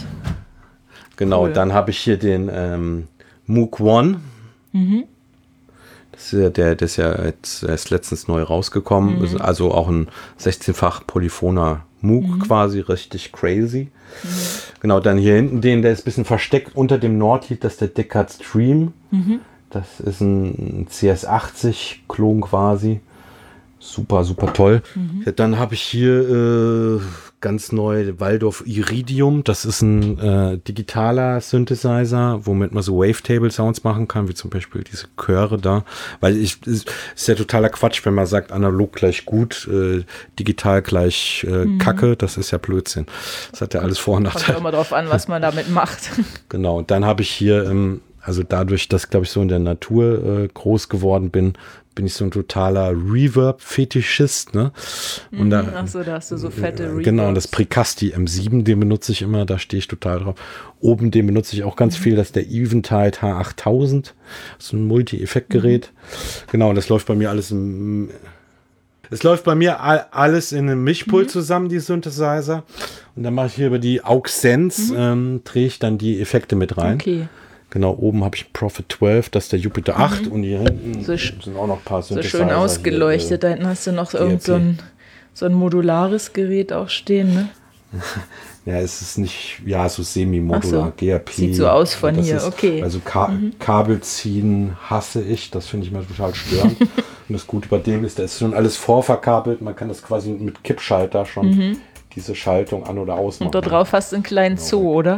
Genau, cool. Dann habe ich hier den ähm, Moog One. Mhm. Das ist ja, der, der ist ja jetzt erst letztens neu rausgekommen. Mhm. Ist also auch ein sechzehnfach polyphoner Moog mhm. quasi, richtig crazy. Mhm. Genau, dann hier hinten den, der ist ein bisschen versteckt unter dem Nordheat, das ist der Deckard Stream. Mhm. Das ist ein C S achtzig Klon quasi. Super, super toll. Mhm. Ja, dann habe ich hier äh, ganz neu Waldorf Iridium. Das ist ein äh, digitaler Synthesizer, womit man so Wavetable-Sounds machen kann, wie zum Beispiel diese Chöre da. Weil ich ist, ist ja totaler Quatsch, wenn man sagt, analog gleich gut, äh, digital gleich äh, mhm. Kacke. Das ist ja Blödsinn. Das hat ja alles Vor- und Nachteile. Kommt immer drauf an, was man damit macht. Genau, und dann habe ich hier, ähm, also dadurch, dass, glaube ich, so in der Natur äh, groß geworden bin, bin ich so ein totaler Reverb-Fetischist, ne? Und da, Ach so, da hast du so fette Reverbs. Genau, und das Precasti M sieben, den benutze ich immer, da stehe ich total drauf. Oben, den benutze ich auch ganz mhm. viel, das ist der Eventide H achttausend, so ein Multi-Effekt-Gerät. Mhm. Genau, und das läuft bei mir alles im, es läuft bei mir all, alles in einem Mischpult mhm. zusammen, die Synthesizer. Und dann mache ich hier über die Aux Sense, mhm. ähm, drehe ich dann die Effekte mit rein. Okay. Genau, oben habe ich einen Prophet zwölf, das ist der Jupiter acht mhm. und hier hinten so sind auch noch ein paar Synthesizer. So schön ausgeleuchtet, hier, äh, da hinten hast du noch irgend so ein, so ein modulares Gerät auch stehen, ne? Ja, es ist nicht, ja, so semi-modular, so. G R P. Sieht so aus von hier, ist, okay. Also Ka mhm. Kabel ziehen hasse ich, das finde ich mal total störend. Und das Gute bei dem ist, da ist schon alles vorverkabelt, man kann das quasi mit Kippschalter schon mhm. diese Schaltung an- oder ausmachen. Und da drauf hast du einen kleinen genau. Zoo, oder?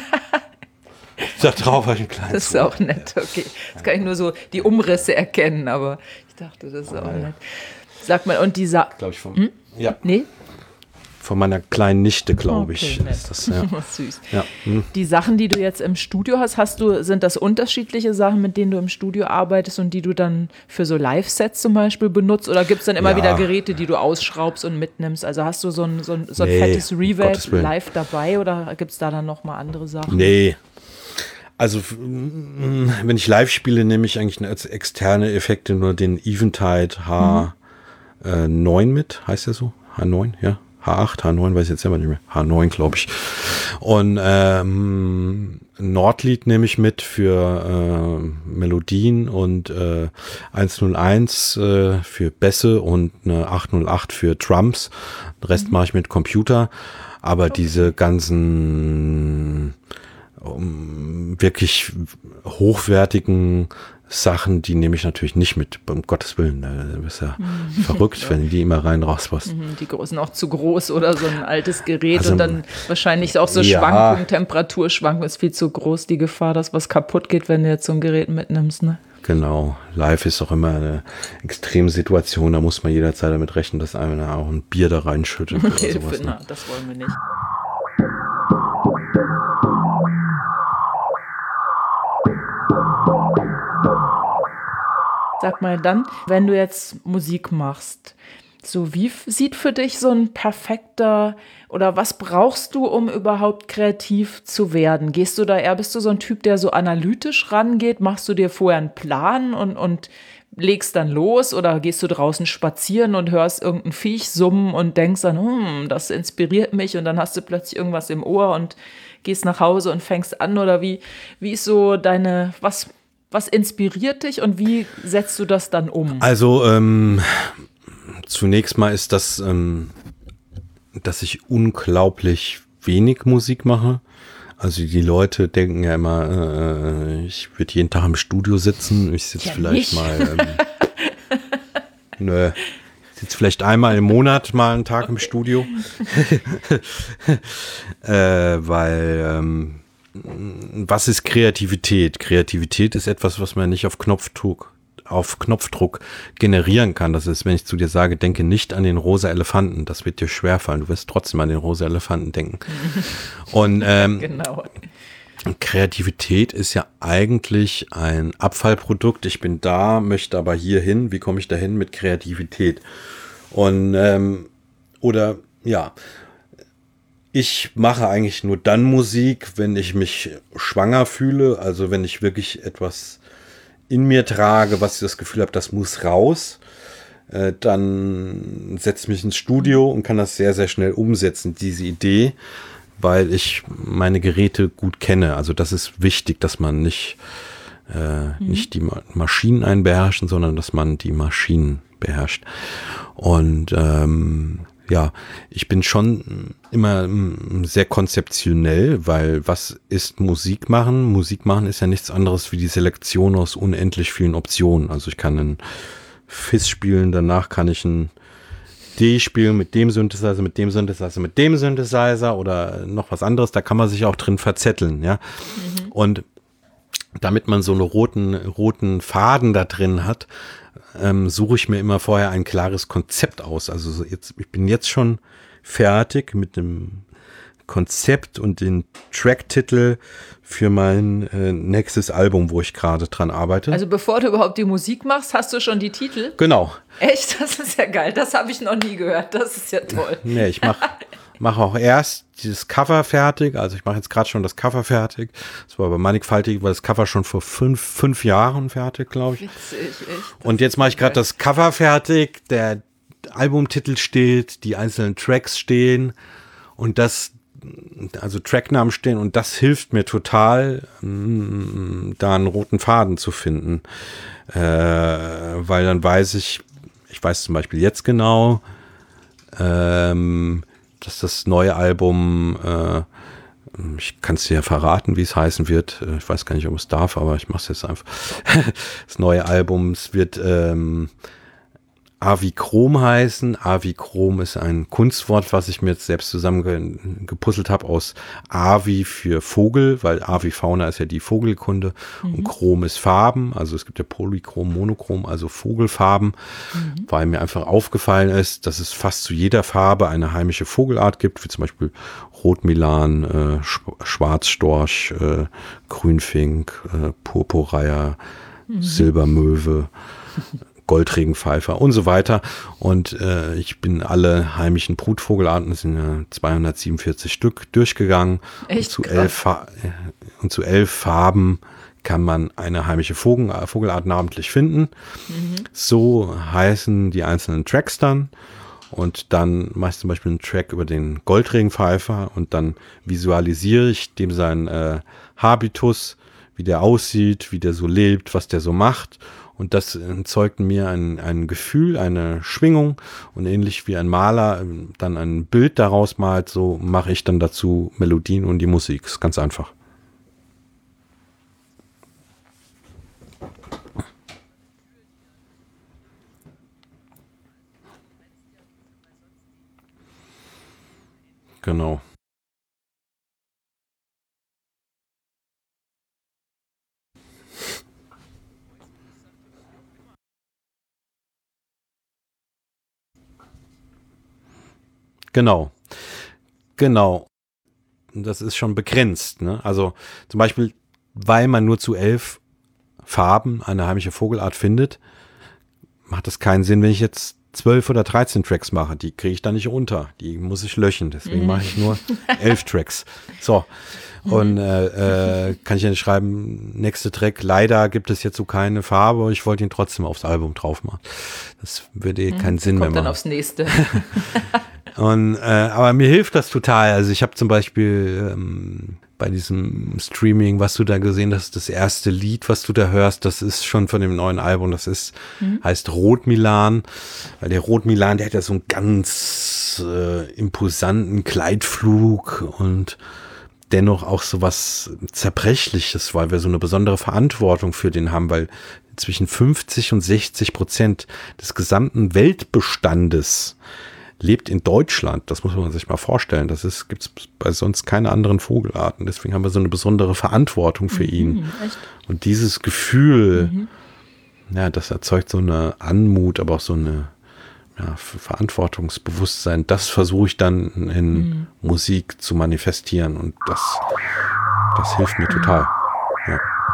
Da drauf habe ich einen kleinen Das ist Zoo. Auch nett, okay. Jetzt kann ich nur so die Umrisse erkennen, aber ich dachte, das ist auch ja. nett. Sag mal, und dieser... Glaube ich vom... Hm? Ja. Nee? Von meiner kleinen Nichte, glaube okay, ich. Ist das, ja. Süß. Ja. Hm. Die Sachen, die du jetzt im Studio hast, hast du, sind das unterschiedliche Sachen, mit denen du im Studio arbeitest und die du dann für so Live-Sets zum Beispiel benutzt? Oder gibt es dann immer ja. wieder Geräte, die du ausschraubst und mitnimmst? Also hast du so ein, so ein, so ein nee, fettes Reverb live dabei oder gibt es da dann nochmal andere Sachen? Nee. Also, wenn ich live spiele, nehme ich eigentlich als externe Effekte nur den Eventide H neun mit. Heißt der so? H neun, ja. H acht, H neun, weiß ich jetzt selber nicht mehr. H neun, glaube ich. Und ähm, Nordlied nehme ich mit für äh, Melodien und äh, hunderteins äh, für Bässe und eine achthundertacht für Drums. Den Rest mhm. mache ich mit Computer. Aber okay. diese ganzen um, wirklich hochwertigen Sachen, die nehme ich natürlich nicht mit, um Gottes Willen. Du bist ja mhm. verrückt, ja. wenn die immer rein raus was. Die sind auch zu groß oder so ein altes Gerät also, und dann wahrscheinlich auch so ja. Schwankungen, Temperaturschwankungen ist viel zu groß, die Gefahr, dass was kaputt geht, wenn du jetzt so ein Gerät mitnimmst, ne? Genau. Live ist auch immer eine Extremsituation, da muss man jederzeit damit rechnen, dass einer auch ein Bier da reinschüttet okay, oder sowas. Na, ne? Das wollen wir nicht. Sag mal dann, wenn du jetzt Musik machst, so wie f- sieht für dich so ein perfekter oder was brauchst du, um überhaupt kreativ zu werden? Gehst du da eher, bist du so ein Typ, der so analytisch rangeht? Machst du dir vorher einen Plan und, und legst dann los oder gehst du draußen spazieren und hörst irgendein Viech summen und denkst dann, hm, das inspiriert mich und dann hast du plötzlich irgendwas im Ohr und gehst nach Hause und fängst an oder wie, wie ist so deine, was Was inspiriert dich und wie setzt du das dann um? Also ähm, zunächst mal ist das, ähm, dass ich unglaublich wenig Musik mache. Also die Leute denken ja immer, äh, ich würde jeden Tag im Studio sitzen. Ich sitze ja, vielleicht nicht. mal, ähm, nö, ich sitze vielleicht einmal im Monat mal einen Tag okay. im Studio. äh, weil, ähm, was ist Kreativität? Kreativität ist etwas, was man nicht auf Knopfdruck, auf Knopfdruck generieren kann. Das ist, wenn ich zu dir sage, denke nicht an den rosa Elefanten. Das wird dir schwerfallen. Du wirst trotzdem an den rosa Elefanten denken. Und ähm, genau. Kreativität ist ja eigentlich ein Abfallprodukt. Ich bin da, möchte aber hier hin. Wie komme ich da hin mit Kreativität? Und ähm, oder ja, ich mache eigentlich nur dann Musik, wenn ich mich schwanger fühle. Also wenn ich wirklich etwas in mir trage, was ich das Gefühl habe, das muss raus, äh, dann setze ich mich ins Studio und kann das sehr, sehr schnell umsetzen, diese Idee, weil ich meine Geräte gut kenne. Also das ist wichtig, dass man nicht, äh, mhm. nicht die Ma- Maschinen einbeherrschen, sondern dass man die Maschinen beherrscht. Und ähm, ja, ich bin schon immer sehr konzeptionell, weil was ist Musik machen? Musik machen ist ja nichts anderes wie die Selektion aus unendlich vielen Optionen. Also ich kann einen Fis spielen, danach kann ich ein D spielen mit dem Synthesizer, mit dem Synthesizer, mit dem Synthesizer oder noch was anderes. Da kann man sich auch drin verzetteln, ja. Mhm. Und damit man so einen roten, roten Faden da drin hat, ähm, suche ich mir immer vorher ein klares Konzept aus. Also so jetzt, ich bin jetzt schon fertig mit dem Konzept und den Tracktitel für mein äh, nächstes Album, wo ich gerade dran arbeite. Also bevor du überhaupt die Musik machst, hast du schon die Titel? Genau. Echt? Das ist ja geil. Das habe ich noch nie gehört. Das ist ja toll. Nee, ich mache mach auch erst dieses Cover fertig. Also ich mache jetzt gerade schon das Cover fertig. Das war aber mannigfaltig, weil das Cover schon vor fünf, fünf Jahren fertig, glaube ich. Witzig, echt. Und jetzt mache ich gerade das Cover fertig. Der Albumtitel steht, die einzelnen Tracks stehen und das also Tracknamen stehen und das hilft mir total, mh, da einen roten Faden zu finden, äh, weil dann weiß ich, ich weiß zum Beispiel jetzt genau, ähm, dass das neue Album, äh, ich kann es dir ja verraten, wie es heißen wird, ich weiß gar nicht, ob es darf, aber ich mache es jetzt einfach, das neue Album, es wird ähm, Avichrom heißen. Avichrom ist ein Kunstwort, was ich mir jetzt selbst zusammengepuzzelt habe aus Avi für Vogel, weil Avifauna ist ja die Vogelkunde mhm. und Chrom ist Farben, also es gibt ja Polychrom, Monochrom, also Vogelfarben, mhm. weil mir einfach aufgefallen ist, dass es fast zu jeder Farbe eine heimische Vogelart gibt, wie zum Beispiel Rotmilan, äh, Schwarzstorch, äh, Grünfink, äh, Purpurreiher, mhm. Silbermöwe, Goldregenpfeifer und so weiter. Und äh, ich bin alle heimischen Brutvogelarten, das sind ja zweihundertsiebenundvierzig Stück, durchgegangen. Echt und, zu elf und zu elf Farben kann man eine heimische Vogel, Vogelart namentlich finden. Mhm. So heißen die einzelnen Tracks dann. Und dann mache ich zum Beispiel einen Track über den Goldregenpfeifer und dann visualisiere ich dem seinen äh, Habitus, wie der aussieht, wie der so lebt, was der so macht. Und das erzeugt mir ein, ein Gefühl, eine Schwingung. Und ähnlich wie ein Maler dann ein Bild daraus malt, so mache ich dann dazu Melodien und die Musik. Ist ganz einfach. Genau. Genau, genau. Das ist schon begrenzt, ne? Also zum Beispiel, weil man nur zu elf Farben eine heimische Vogelart findet, macht es keinen Sinn, wenn ich jetzt zwölf oder dreizehn Tracks mache. Die kriege ich da nicht unter. Die muss ich löschen. Deswegen mhm. mache ich nur elf Tracks. So. Und äh, äh, kann ich ja nicht schreiben, nächste Track, leider gibt es jetzt so keine Farbe, ich wollte ihn trotzdem aufs Album drauf machen. Das würde eh keinen mhm, Sinn mehr machen. Kommt dann aufs nächste. Und, äh, aber mir hilft das total. Also ich habe zum Beispiel ähm, bei diesem Streaming, was du da gesehen hast, das erste Lied, was du da hörst, das ist schon von dem neuen Album, das ist, mhm. heißt Rotmilan. Weil der Rotmilan, der hat ja so einen ganz äh, imposanten Gleitflug und dennoch auch so was Zerbrechliches, weil wir so eine besondere Verantwortung für den haben, weil zwischen fünfzig und sechzig Prozent des gesamten Weltbestandes lebt in Deutschland. Das muss man sich mal vorstellen. Das ist, gibt's bei sonst keine anderen Vogelarten. Deswegen haben wir so eine besondere Verantwortung für mhm, ihn. Echt? Und dieses Gefühl, mhm. ja, das erzeugt so eine Anmut, aber auch so eine ja, Verantwortungsbewusstsein. Das versuche ich dann in mhm. Musik zu manifestieren. Und das, das hilft mir total. Ja.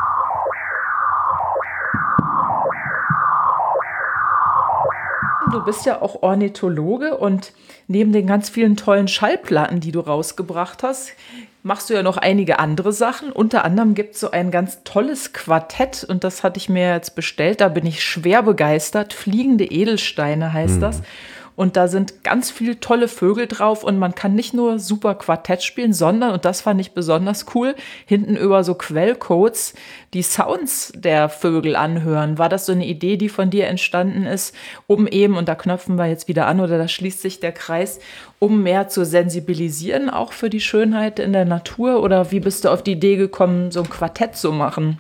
Du bist ja auch Ornithologe und neben den ganz vielen tollen Schallplatten, die du rausgebracht hast, machst du ja noch einige andere Sachen. Unter anderem gibt es so ein ganz tolles Quartett und das hatte ich mir jetzt bestellt. Da bin ich schwer begeistert. Fliegende Edelsteine heißt mhm. das. Und da sind ganz viele tolle Vögel drauf und man kann nicht nur super Quartett spielen, sondern, und das fand ich besonders cool, hinten über so Quellcodes die Sounds der Vögel anhören. War das so eine Idee, die von dir entstanden ist, um eben, und da knöpfen wir jetzt wieder an oder da schließt sich der Kreis, um mehr zu sensibilisieren, auch für die Schönheit in der Natur? Oder wie bist du auf die Idee gekommen, so ein Quartett zu machen?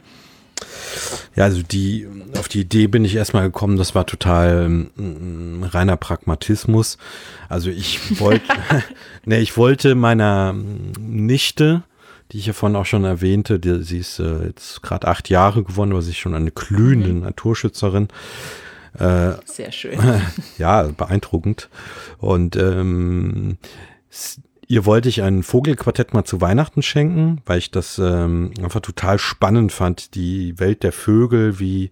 Ja, also die, auf die Idee bin ich erstmal gekommen, das war total ähm, reiner Pragmatismus. Also ich wollte, ne, ich wollte meiner Nichte, die ich ja vorhin auch schon erwähnte, die, sie ist äh, jetzt gerade acht Jahre geworden, aber sie ist schon eine glühende mhm. Naturschützerin. Äh, Sehr schön. Ja, beeindruckend. Und ähm, ihr wollte ich ein Vogelquartett mal zu Weihnachten schenken, weil ich das ähm, einfach total spannend fand, die Welt der Vögel, wie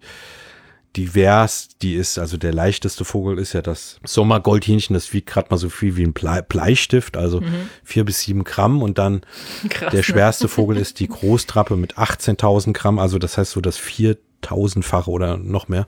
divers die ist. Also der leichteste Vogel ist ja das Sommergoldhähnchen, das wiegt gerade mal so viel wie ein Blei- Bleistift, also mhm. vier bis sieben Gramm. Und dann Krass, der schwerste ne? Vogel ist die Großtrappe mit achtzehntausend Gramm, also das heißt so das viertausendfache oder noch mehr.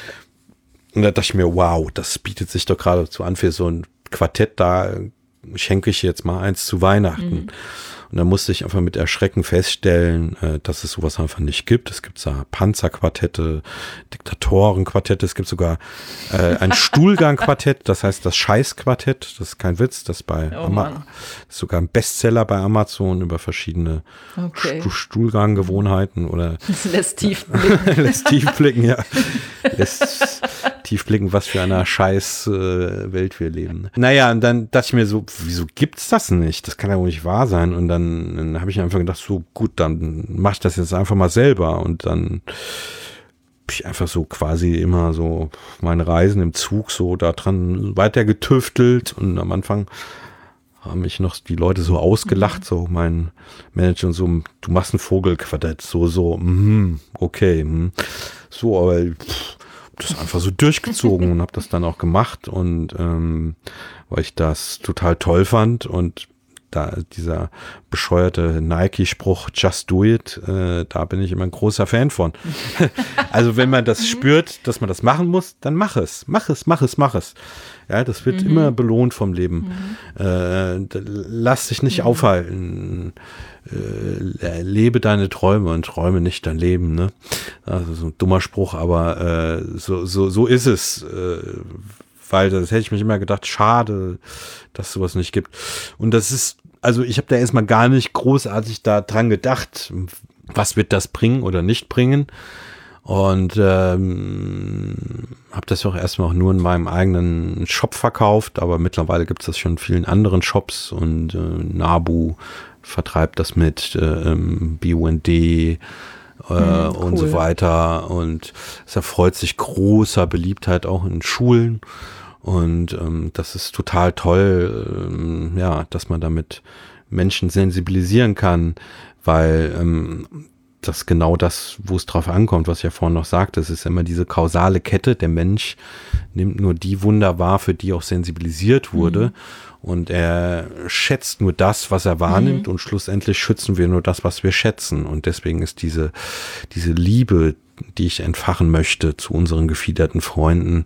Und da dachte ich mir, wow, das bietet sich doch geradezu an für so ein Quartett, da schenke ich jetzt mal eins zu Weihnachten. Mhm. Und dann musste ich einfach mit Erschrecken feststellen, äh, dass es sowas einfach nicht gibt. Es gibt da Panzerquartette, Diktatorenquartette, es gibt sogar äh, ein Stuhlgangquartett, das heißt das Scheißquartett, das ist kein Witz, das bei oh Ama- ist sogar ein Bestseller bei Amazon über verschiedene okay. Stu- Stuhlganggewohnheiten oder lässt tief blicken. lässt tief blicken, ja. Lässt tief blicken, was für eine scheiß äh, Welt wir leben. Naja, und dann dachte ich mir so, wieso gibt's das nicht? Das kann ja wohl nicht wahr sein. Und dann, dann habe ich einfach gedacht, so gut, dann mach ich das jetzt einfach mal selber. Und dann habe ich einfach so quasi immer so meine Reisen im Zug so da dran weiter getüftelt. Und am Anfang haben mich noch die Leute so ausgelacht, so mein Manager und so, du machst ein Vogelquartett, so, so, mm, okay, mm. so, aber pff, das einfach so durchgezogen und habe das dann auch gemacht und ähm, weil ich das total toll fand und da dieser bescheuerte Nike-Spruch Just do it, äh, da bin ich immer ein großer Fan von. Also wenn man das spürt, dass man das machen muss, dann mach es, mach es, mach es, mach es. Ja, das wird mhm. immer belohnt vom Leben. Mhm. Äh, lass dich nicht mhm. aufhalten. Äh, lebe deine Träume und träume nicht dein Leben. Ne? Also so ein dummer Spruch, aber äh, so, so, so ist es. Äh, weil das hätte ich mich immer gedacht, schade, dass sowas nicht gibt. Und das ist, also ich habe da erstmal gar nicht großartig da dran gedacht, was wird das bringen oder nicht bringen. Und ähm, habe das auch erstmal auch nur in meinem eigenen Shop verkauft, aber mittlerweile gibt es das schon in vielen anderen Shops und äh, Nabu vertreibt das mit äh, B U N D äh, mhm, cool. und so weiter und es erfreut sich großer Beliebtheit auch in Schulen und ähm, das ist total toll, ähm, ja, dass man damit Menschen sensibilisieren kann, weil ähm, das ist genau das, wo es drauf ankommt, was ich ja vorhin noch sagte. Es ist immer diese kausale Kette. Der Mensch nimmt nur die Wunder wahr, für die auch sensibilisiert wurde. Mhm. Und er schätzt nur das, was er wahrnimmt. Mhm. Und schlussendlich schützen wir nur das, was wir schätzen. Und deswegen ist diese, diese Liebe, die ich entfachen möchte zu unseren gefiederten Freunden,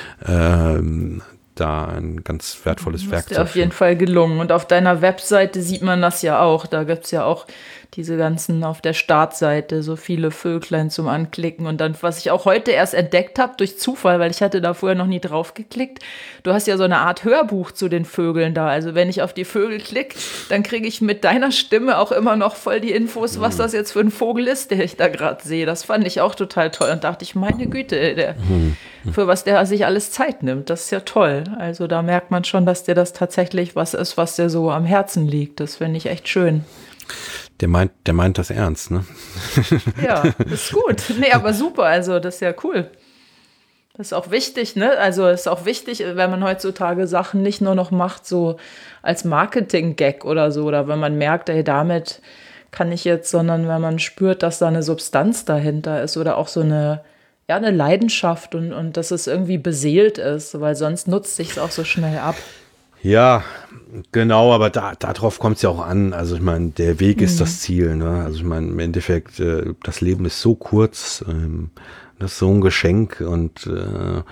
ähm, da ein ganz wertvolles Werkzeug. Ist dir auf jeden Fall gelungen. Und auf deiner Webseite sieht man das ja auch. Da gibt es ja auch Diese ganzen auf der Startseite, so viele Vöglein zum Anklicken. Und dann, was ich auch heute erst entdeckt habe, durch Zufall, weil ich hatte da vorher noch nie drauf geklickt, du hast ja so eine Art Hörbuch zu den Vögeln da. Also wenn ich auf die Vögel klicke, dann kriege ich mit deiner Stimme auch immer noch voll die Infos, was das jetzt für ein Vogel ist, der ich da gerade sehe. Das fand ich auch total toll. Und dachte ich, meine Güte, der, für was der sich alles Zeit nimmt, das ist ja toll. Also da merkt man schon, dass dir das tatsächlich was ist, was dir so am Herzen liegt. Das finde ich echt schön. Der meint, der meint das ernst, ne? Ja, ist gut. Nee, aber super, also das ist ja cool. Das ist auch wichtig, ne? Also ist auch wichtig, wenn man heutzutage Sachen nicht nur noch macht, so als Marketing-Gag oder so, oder wenn man merkt, ey, damit kann ich jetzt, sondern wenn man spürt, dass da eine Substanz dahinter ist oder auch so eine, ja, eine Leidenschaft und, und dass es irgendwie beseelt ist, weil sonst nutzt sich's auch so schnell ab. Ja, genau, aber da, darauf kommt es ja auch an. Also ich meine, der Weg ist Mhm. das Ziel. Ne? Also ich meine, im Endeffekt, äh, das Leben ist so kurz, ähm, das ist so ein Geschenk und äh, äh,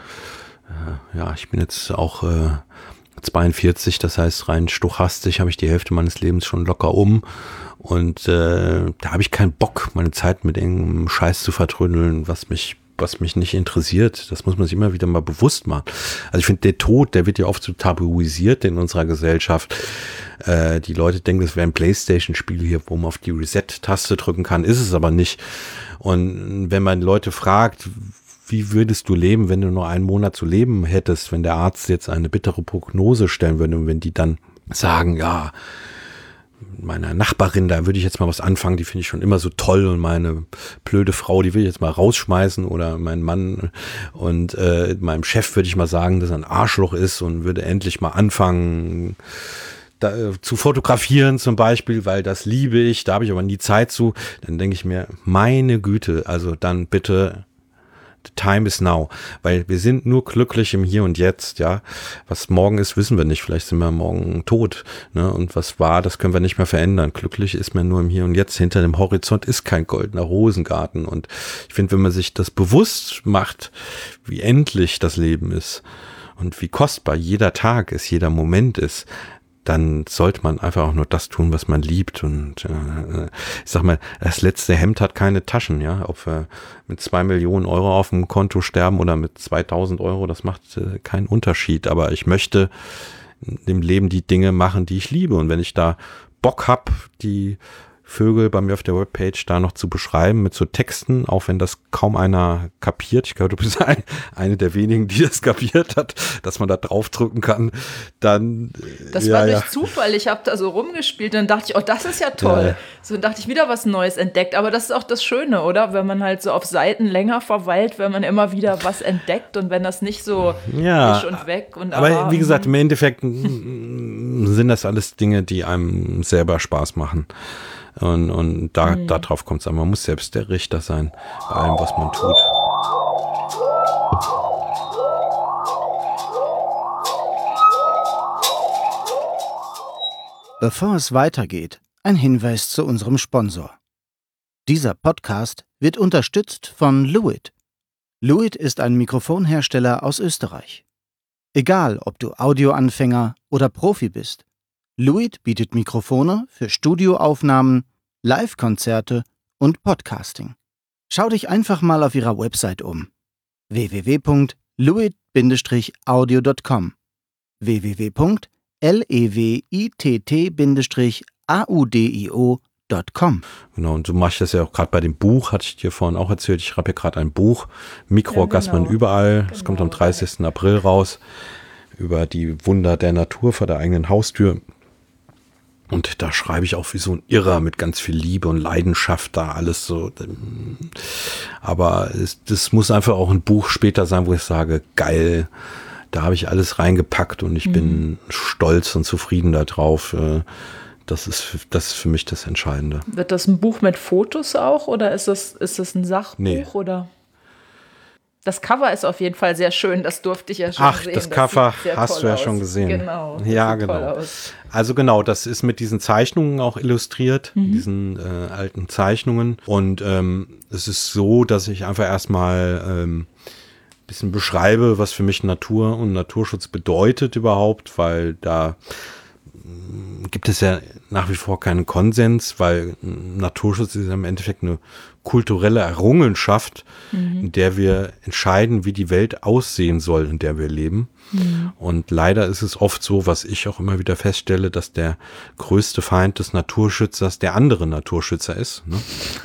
ja, ich bin jetzt auch äh, zweiundvierzig, das heißt rein stochastisch habe ich die Hälfte meines Lebens schon locker um und äh, da habe ich keinen Bock, meine Zeit mit irgendeinem Scheiß zu vertrödeln, was mich was mich nicht interessiert. Das muss man sich immer wieder mal bewusst machen. Also ich finde, der Tod, der wird ja oft so tabuisiert in unserer Gesellschaft. Äh, die Leute denken, das wäre ein Playstation-Spiel hier, wo man auf die Reset-Taste drücken kann. Ist es aber nicht. Und wenn man Leute fragt, wie würdest du leben, wenn du nur einen Monat zu leben hättest, wenn der Arzt jetzt eine bittere Prognose stellen würde und wenn die dann sagen, ja, meiner Nachbarin, da würde ich jetzt mal was anfangen, die finde ich schon immer so toll und meine blöde Frau, die will ich jetzt mal rausschmeißen oder mein Mann und äh, meinem Chef würde ich mal sagen, dass er ein Arschloch ist und würde endlich mal anfangen da, äh, zu fotografieren zum Beispiel, weil das liebe ich, da habe ich aber nie Zeit zu, dann denke ich mir, meine Güte, also dann bitte the time is now, weil wir sind nur glücklich im Hier und Jetzt, ja. Was morgen ist, wissen wir nicht. Vielleicht sind wir morgen tot, ne? Und was war, das können wir nicht mehr verändern. Glücklich ist man nur im Hier und Jetzt. Hinter dem Horizont ist kein goldener Rosengarten. Und ich finde, wenn man sich das bewusst macht, wie endlich das Leben ist und wie kostbar jeder Tag ist, jeder Moment ist, dann sollte man einfach auch nur das tun, was man liebt. Und äh, ich sag mal, das letzte Hemd hat keine Taschen, ja. Ob wir mit zwei Millionen Euro auf dem Konto sterben oder mit zweitausend Euro, das macht äh, keinen Unterschied. Aber ich möchte im Leben die Dinge machen, die ich liebe. Und wenn ich da Bock hab, die Vögel bei mir auf der Webpage da noch zu beschreiben mit so Texten, auch wenn das kaum einer kapiert. Ich glaube, du bist ein, eine der wenigen, die das kapiert hat, dass man da draufdrücken kann. Dann Das ja, war durch ja. Zufall. Ich habe da so rumgespielt und dann dachte ich, oh, das ist ja toll. Ja. So dann dachte ich, wieder was Neues entdeckt. Aber das ist auch das Schöne, oder? Wenn man halt so auf Seiten länger verweilt, wenn man immer wieder was entdeckt und wenn das nicht so Ja, frisch und weg und aber ah, wie gesagt, im Endeffekt mm, sind das alles Dinge, die einem selber Spaß machen. Und, und da, Mhm. darauf kommt es an. Man muss selbst der Richter sein bei allem, was man tut. Bevor es weitergeht, ein Hinweis zu unserem Sponsor. Dieser Podcast wird unterstützt von Lewitt. Lewitt ist ein Mikrofonhersteller aus Österreich. Egal, ob du Audioanfänger oder Profi bist, Lewitt bietet Mikrofone für Studioaufnahmen, Live-Konzerte und Podcasting. Schau dich einfach mal auf ihrer Website um. w w w punkt lewitt Bindestrich audio punkt com w w w punkt lewitt Bindestrich audio punkt com. Genau, und so mache ich das ja auch gerade bei dem Buch, hatte ich dir vorhin auch erzählt. Ich schreibe ja gerade ein Buch, Mikroorgasmen Ja, genau. überall. Es Genau. kommt am dreißigsten April raus, über die Wunder der Natur vor der eigenen Haustür. Und da schreibe ich auch wie so ein Irrer mit ganz viel Liebe und Leidenschaft da alles so. Aber es, das muss einfach auch ein Buch später sein, wo ich sage, geil, da habe ich alles reingepackt und ich mhm. bin stolz und zufrieden darauf. Das ist, das ist für mich das Entscheidende. Wird das ein Buch mit Fotos auch oder ist das, ist das ein Sachbuch? Nee. Oder? Das Cover ist auf jeden Fall sehr schön, das durfte ich ja schon Ach, sehen. das Cover sieht sehr hast toll du ja aus. schon gesehen. Genau. das Ja, sieht toll genau. aus. Also genau, das ist mit diesen Zeichnungen auch illustriert, Mhm. diesen äh, alten Zeichnungen. Und ähm, es ist so, dass ich einfach erstmal ähm, ein bisschen beschreibe, was für mich Natur und Naturschutz bedeutet überhaupt, weil da gibt es ja nach wie vor keinen Konsens, weil Naturschutz ist im Endeffekt eine kulturelle Errungenschaft, mhm. in der wir entscheiden, wie die Welt aussehen soll, in der wir leben. Mhm. Und leider ist es oft so, was ich auch immer wieder feststelle, dass der größte Feind des Naturschützers der andere Naturschützer ist. Ne?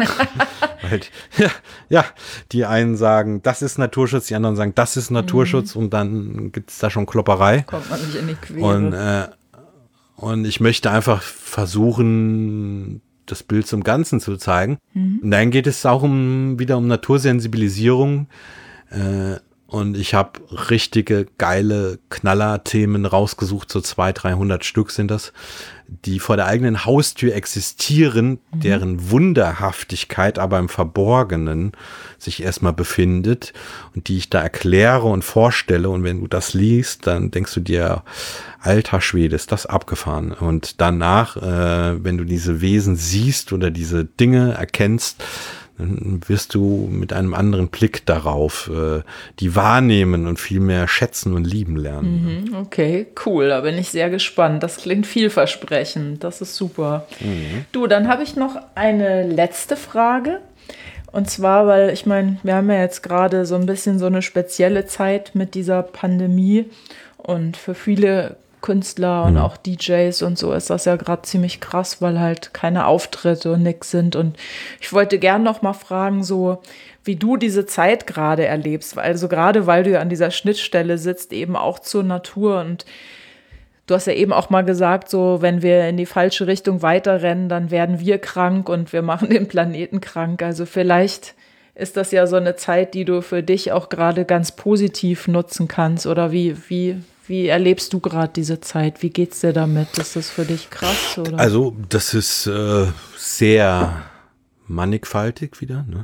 Weil, ja, ja, die einen sagen, das ist Naturschutz, die anderen sagen, das ist Naturschutz mhm. und dann gibt es da schon Klopperei. Kommt man nicht in die Quere. Und, äh, und ich möchte einfach versuchen, das Bild zum Ganzen zu zeigen. Mhm. Und dann geht es auch um, wieder um Natursensibilisierung. Äh, und ich habe richtige geile Knaller-Themen rausgesucht, so zweihundert, dreihundert Stück sind das, die vor der eigenen Haustür existieren, mhm. deren Wunderhaftigkeit aber im Verborgenen sich erstmal befindet und die ich da erkläre und vorstelle. Und wenn du das liest, dann denkst du dir, alter Schwede, ist das abgefahren. Und danach, äh, wenn du diese Wesen siehst oder diese Dinge erkennst, dann wirst du mit einem anderen Blick darauf äh, die wahrnehmen und viel mehr schätzen und lieben lernen. Mhm, okay, cool. Da bin ich sehr gespannt. Das klingt vielversprechend. Das ist super. Mhm. Du, dann habe ich noch eine letzte Frage. Und zwar, weil ich meine, wir haben ja jetzt gerade so ein bisschen so eine spezielle Zeit mit dieser Pandemie. Und für viele Künstler und mhm. auch D Js und so ist das ja gerade ziemlich krass, weil halt keine Auftritte und nix sind. Und ich wollte gern noch mal fragen, so wie du diese Zeit gerade erlebst. Also gerade, weil du ja an dieser Schnittstelle sitzt, eben auch zur Natur. Und du hast ja eben auch mal gesagt, so wenn wir in die falsche Richtung weiterrennen, dann werden wir krank und wir machen den Planeten krank. Also vielleicht ist das ja so eine Zeit, die du für dich auch gerade ganz positiv nutzen kannst. Oder wie, wie, wie erlebst du gerade diese Zeit? Wie geht's dir damit? Ist das für dich krass? Oder? Also das ist äh, sehr mannigfaltig wieder. Ne?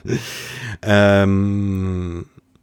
ähm,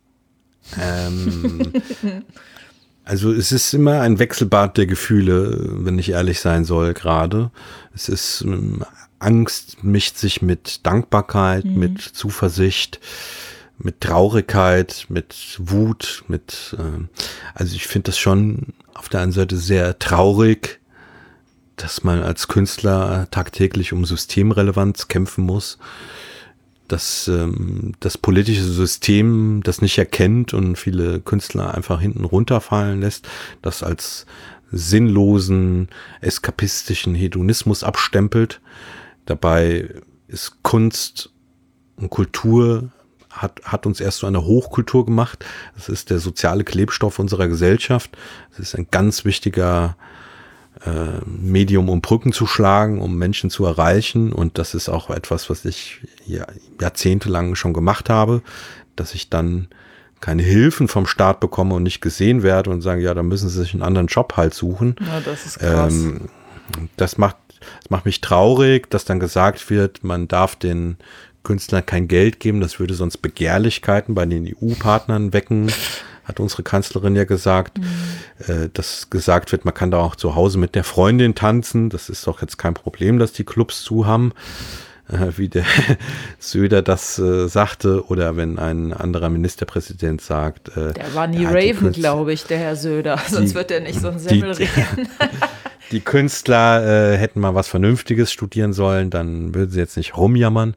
ähm, also es ist immer ein Wechselbad der Gefühle, wenn ich ehrlich sein soll gerade. Es ist ähm, Angst mischt sich mit Dankbarkeit, mhm. mit Zuversicht, mit Traurigkeit, mit Wut, mit, äh, also ich finde das schon auf der einen Seite sehr traurig, dass man als Künstler tagtäglich um Systemrelevanz kämpfen muss, dass ähm, das politische System das nicht erkennt und viele Künstler einfach hinten runterfallen lässt, das als sinnlosen, eskapistischen Hedonismus abstempelt. Dabei ist Kunst und Kultur hat, hat uns erst zu einer Hochkultur gemacht. Das ist der soziale Klebstoff unserer Gesellschaft. Es ist ein ganz wichtiger äh, Medium, um Brücken zu schlagen, um Menschen zu erreichen. Und das ist auch etwas, was ich ja, jahrzehntelang schon gemacht habe, dass ich dann keine Hilfen vom Staat bekomme und nicht gesehen werde und sagen, ja, da müssen sie sich einen anderen Job halt suchen. Ja, das ist krass. Ähm, das macht, das macht mich traurig, dass dann gesagt wird, man darf den Künstlern kein Geld geben, das würde sonst Begehrlichkeiten bei den E U-Partnern wecken, hat unsere Kanzlerin ja gesagt, mhm. äh, dass gesagt wird, man kann da auch zu Hause mit der Freundin tanzen, das ist doch jetzt kein Problem, dass die Clubs zu haben, äh, wie der Söder das äh, sagte, oder wenn ein anderer Ministerpräsident sagt. Äh, der war nie ja, Raven, glaube ich, der Herr Söder, die, sonst wird er nicht so ein Semmel reden. Die Künstler äh, hätten mal was Vernünftiges studieren sollen, dann würden sie jetzt nicht rumjammern.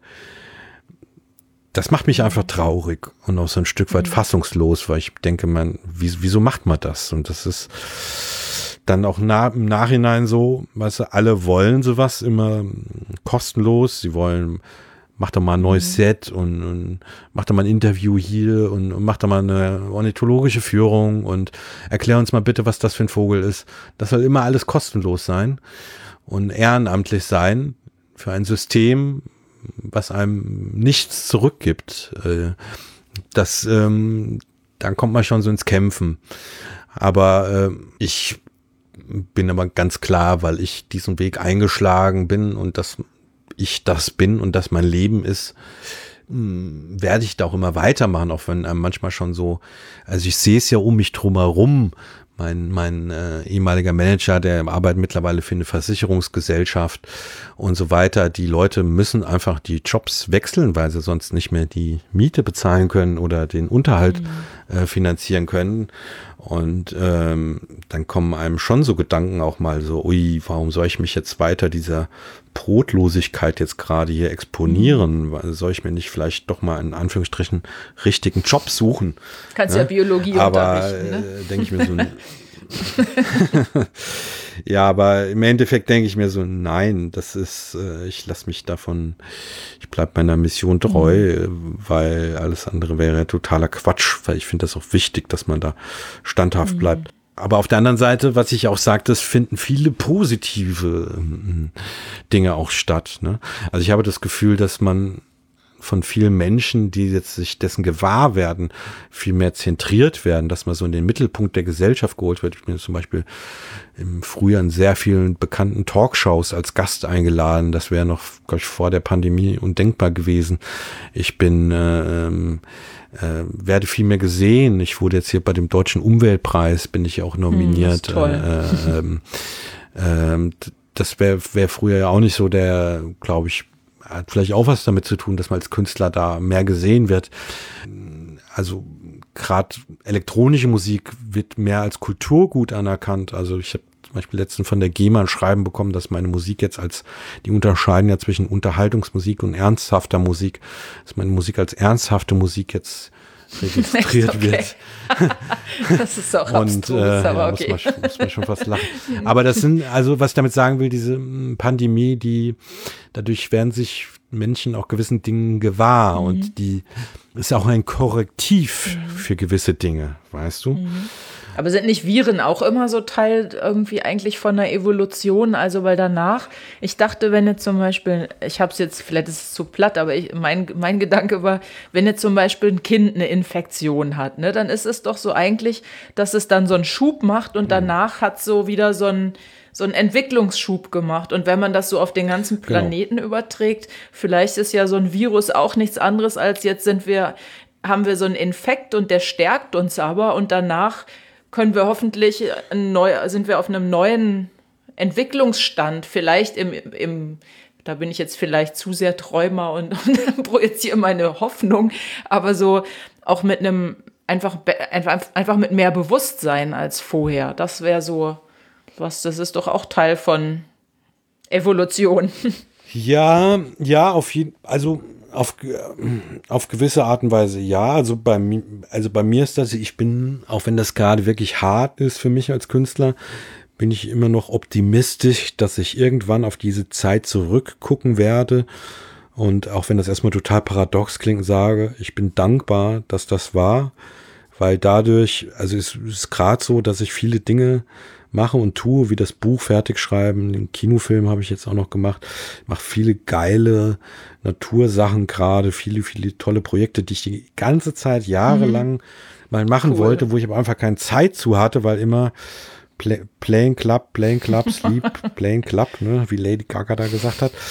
Das macht mich einfach traurig und auch so ein Stück weit fassungslos, weil ich denke, man, wieso macht man das? Und das ist dann auch na, im Nachhinein so, weißt du, alle wollen sowas immer kostenlos. Sie wollen, mach doch mal ein neues mhm. Set und, und mach doch mal ein Interview hier und, und mach doch mal eine ornithologische Führung und erklär uns mal bitte, was das für ein Vogel ist. Das soll immer alles kostenlos sein und ehrenamtlich sein für ein System, was einem nichts zurückgibt. Das, ähm, dann kommt man schon so ins Kämpfen. Aber äh, ich bin aber ganz klar, weil ich diesen Weg eingeschlagen bin und dass ich das bin und das mein Leben ist, mh, werde ich da auch immer weitermachen, auch wenn einem manchmal schon so, also ich sehe es ja um mich drumherum. Mein, mein äh, ehemaliger Manager, der arbeitet mittlerweile für eine Versicherungsgesellschaft und so weiter. Die Leute müssen einfach die Jobs wechseln, weil sie sonst nicht mehr die Miete bezahlen können oder den Unterhalt mhm. äh, finanzieren können. Und ähm, dann kommen einem schon so Gedanken auch mal so, ui, warum soll ich mich jetzt weiter dieser Brotlosigkeit jetzt gerade hier exponieren? Soll ich mir nicht vielleicht doch mal in Anführungsstrichen richtigen Job suchen? Kannst ja, ja Biologie aber, unterrichten, ne? äh, denke ich mir so, ja, aber im Endeffekt denke ich mir so, nein, das ist, äh, ich lasse mich davon, ich bleibe meiner Mission treu, mhm. weil alles andere wäre totaler Quatsch, weil ich finde das auch wichtig, dass man da standhaft mhm. bleibt. Aber auf der anderen Seite, was ich auch sagte, es finden viele positive ähm, Dinge auch statt, ne? Also ich habe das Gefühl, dass man von vielen Menschen, die jetzt sich dessen gewahr werden, viel mehr zentriert werden, dass man so in den Mittelpunkt der Gesellschaft geholt wird. Ich bin zum Beispiel im Frühjahr in sehr vielen bekannten Talkshows als Gast eingeladen. Das wäre noch, glaube ich, vor der Pandemie undenkbar gewesen. Ich bin, äh, äh, werde viel mehr gesehen. Ich wurde jetzt hier bei dem Deutschen Umweltpreis, bin ich auch nominiert. Hm, toll. Äh, äh, äh, das wäre wär früher ja auch nicht so der, glaube ich, hat vielleicht auch was damit zu tun, dass man als Künstler da mehr gesehen wird. Also gerade elektronische Musik wird mehr als Kulturgut anerkannt. Also ich habe zum Beispiel letztens von der GEMA ein Schreiben bekommen, dass meine Musik jetzt als, die unterscheiden ja zwischen Unterhaltungsmusik und ernsthafter Musik, dass meine Musik als ernsthafte Musik jetzt registriert okay. wird. Das ist auch und, abstrus, äh, aber ja, okay. Muss man, muss man schon fast lachen. Aber das sind, also was ich damit sagen will, diese Pandemie, die, dadurch werden sich Menschen auch gewissen Dingen gewahr mhm. und die ist auch ein Korrektiv mhm. für gewisse Dinge, weißt du? Mhm. Aber sind nicht Viren auch immer so Teil irgendwie eigentlich von der Evolution? Also weil danach, ich dachte, wenn jetzt zum Beispiel, ich habe es jetzt, vielleicht ist es zu platt, aber ich, mein, mein Gedanke war, wenn jetzt zum Beispiel ein Kind eine Infektion hat, ne, dann ist es doch so eigentlich, dass es dann so einen Schub macht und danach hat so wieder so ein so einen Entwicklungsschub gemacht. Und wenn man das so auf den ganzen Planeten genau. überträgt, vielleicht ist ja so ein Virus auch nichts anderes als jetzt sind wir, haben wir so einen Infekt und der stärkt uns aber und danach können wir hoffentlich neu, sind wir auf einem neuen Entwicklungsstand, vielleicht im, im da bin ich jetzt vielleicht zu sehr Träumer und, und projiziere meine Hoffnung, aber so auch mit einem, einfach, einfach, einfach mit mehr Bewusstsein als vorher. Das wäre so was, das ist doch auch Teil von Evolution. Ja, ja, auf jeden Fall, also auf, auf gewisse Art und Weise ja. Also bei mir, also bei mir ist das, ich bin, auch wenn das gerade wirklich hart ist für mich als Künstler, bin ich immer noch optimistisch, dass ich irgendwann auf diese Zeit zurückgucken werde. Und auch wenn das erstmal total paradox klingt, sage, ich bin dankbar, dass das war, weil dadurch, also es ist gerade so, dass ich viele Dinge mache und tue, wie das Buch fertig schreiben, den Kinofilm habe ich jetzt auch noch gemacht. Ich mache viele geile Natursachen gerade, viele, viele tolle Projekte, die ich die ganze Zeit jahrelang mhm. mal machen cool. wollte, wo ich aber einfach keine Zeit zu hatte, weil immer Play, Playing Club, Playing Club, Sleep, Playing Club, ne, wie Lady Gaga da gesagt hat.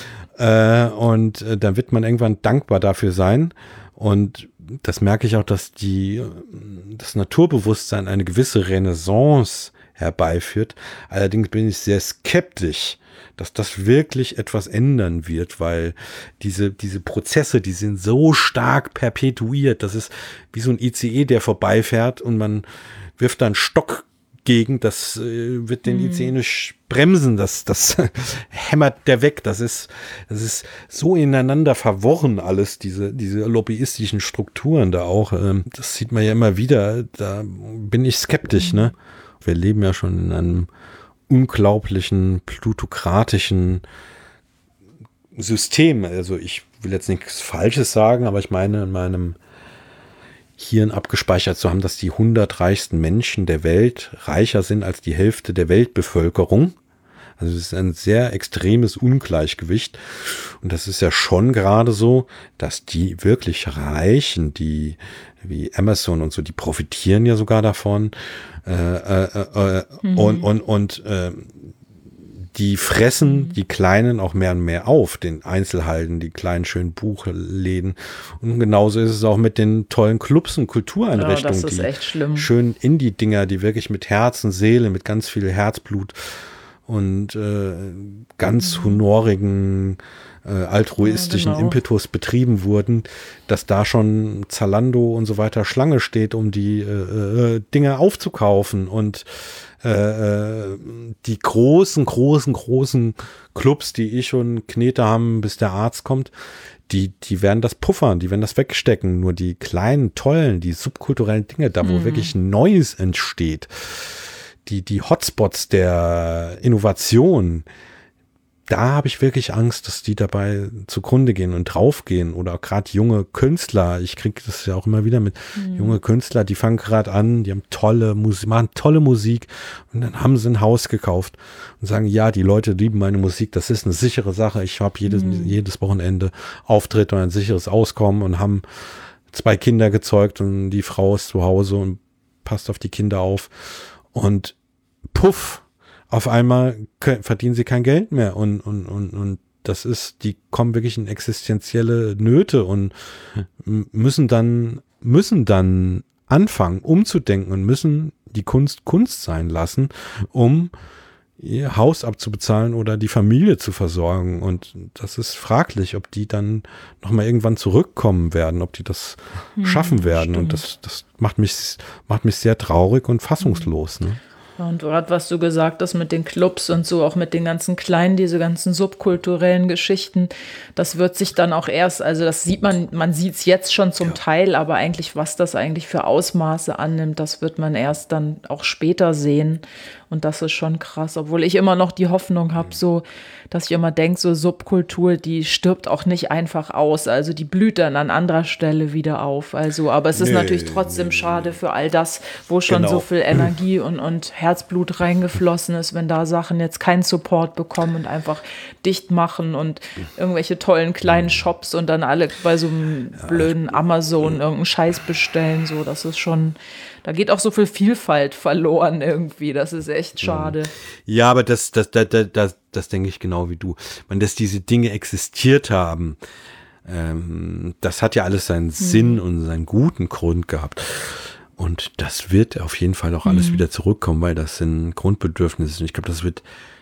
Äh, und äh, dann wird man irgendwann dankbar dafür sein. Und das merke ich auch, dass die, das Naturbewusstsein eine gewisse Renaissance herbeiführt. Allerdings bin ich sehr skeptisch, dass das wirklich etwas ändern wird, weil diese, diese Prozesse, die sind so stark perpetuiert. Das ist wie so ein I C E, der vorbeifährt und man wirft da einen Stock gegen, das äh, wird den mhm. I C E nicht bremsen, das, das hämmert der weg. Das ist, das ist so ineinander verworren alles, diese, diese lobbyistischen Strukturen da auch. Ähm, das sieht man ja immer wieder, da bin ich skeptisch, mhm. ne? Wir leben ja schon in einem unglaublichen, plutokratischen System. Also ich will jetzt nichts Falsches sagen, aber ich meine, in meinem Hirn abgespeichert zu haben, dass die hundert reichsten Menschen der Welt reicher sind als die Hälfte der Weltbevölkerung. Also es ist ein sehr extremes Ungleichgewicht. Und das ist ja schon gerade so, dass die wirklich Reichen, die wie Amazon und so, die profitieren ja sogar davon. Äh, äh, äh, mhm. Und, und, und äh, die fressen die Kleinen auch mehr und mehr auf, den Einzelhalden, die kleinen schönen Buchläden. Und genauso ist es auch mit den tollen Clubs und Kultureinrichtungen. Ja, das ist die echt schlimm. Schönen Indie-Dinger, die wirklich mit Herz und Seele, mit ganz viel Herzblut und äh, ganz honorigen, äh, altruistischen ja, genau. Impetus betrieben wurden, dass da schon Zalando und so weiter Schlange steht, um die äh, Dinge aufzukaufen und äh, die großen, großen, großen Clubs, die eh schon Knete haben, bis der Arzt kommt, die, die werden das puffern, die werden das wegstecken. Nur die kleinen, tollen, die subkulturellen Dinge, da wo mhm. wirklich Neues entsteht, die, die Hotspots der Innovation, da habe ich wirklich Angst, dass die dabei zugrunde gehen und draufgehen. Oder gerade junge Künstler, ich kriege das ja auch immer wieder mit, mhm. junge Künstler, die fangen gerade an, die haben tolle Musik, machen tolle Musik und dann haben sie ein Haus gekauft und sagen, ja, die Leute lieben meine Musik, das ist eine sichere Sache, ich habe jedes, mhm. jedes Wochenende Auftritt und ein sicheres Auskommen und haben zwei Kinder gezeugt und die Frau ist zu Hause und passt auf die Kinder auf und puff, auf einmal verdienen sie kein Geld mehr und, und, und, und das ist, die kommen wirklich in existenzielle Nöte und müssen dann, müssen dann anfangen, umzudenken und müssen die Kunst Kunst sein lassen, um ihr Haus abzubezahlen oder die Familie zu versorgen. Und das ist fraglich, ob die dann nochmal irgendwann zurückkommen werden, ob die das hm, schaffen werden. Stimmt. Und das, das macht mich, macht mich sehr traurig und fassungslos, ne? Und gerade was du gesagt hast mit den Clubs und so, auch mit den ganzen kleinen, diese ganzen subkulturellen Geschichten, das wird sich dann auch erst, also das sieht man, man sieht es jetzt schon zum ja. Teil, aber eigentlich, was das eigentlich für Ausmaße annimmt, das wird man erst dann auch später sehen. Und das ist schon krass, obwohl ich immer noch die Hoffnung habe, so, dass ich immer denke, so Subkultur, die stirbt auch nicht einfach aus. Also die blüht dann an anderer Stelle wieder auf. Also, aber es ist nee, natürlich trotzdem nee, schade für all das, wo schon genau. so viel Energie und, und Herzblut reingeflossen ist, wenn da Sachen jetzt keinen Support bekommen und einfach dicht machen und irgendwelche tollen kleinen Shops und dann alle bei so einem blöden Amazon irgendeinen Scheiß bestellen. So, das ist schon... Da geht auch so viel Vielfalt verloren irgendwie. Das ist echt schade. Ja, aber das, das, das, das, das, das denke ich genau wie du. Wenn dass diese Dinge existiert haben, ähm, das hat ja alles seinen mhm. Sinn und seinen guten Grund gehabt. Und das wird auf jeden Fall auch alles mhm. wieder zurückkommen, weil das sind Grundbedürfnisse. Und ich glaube, das wird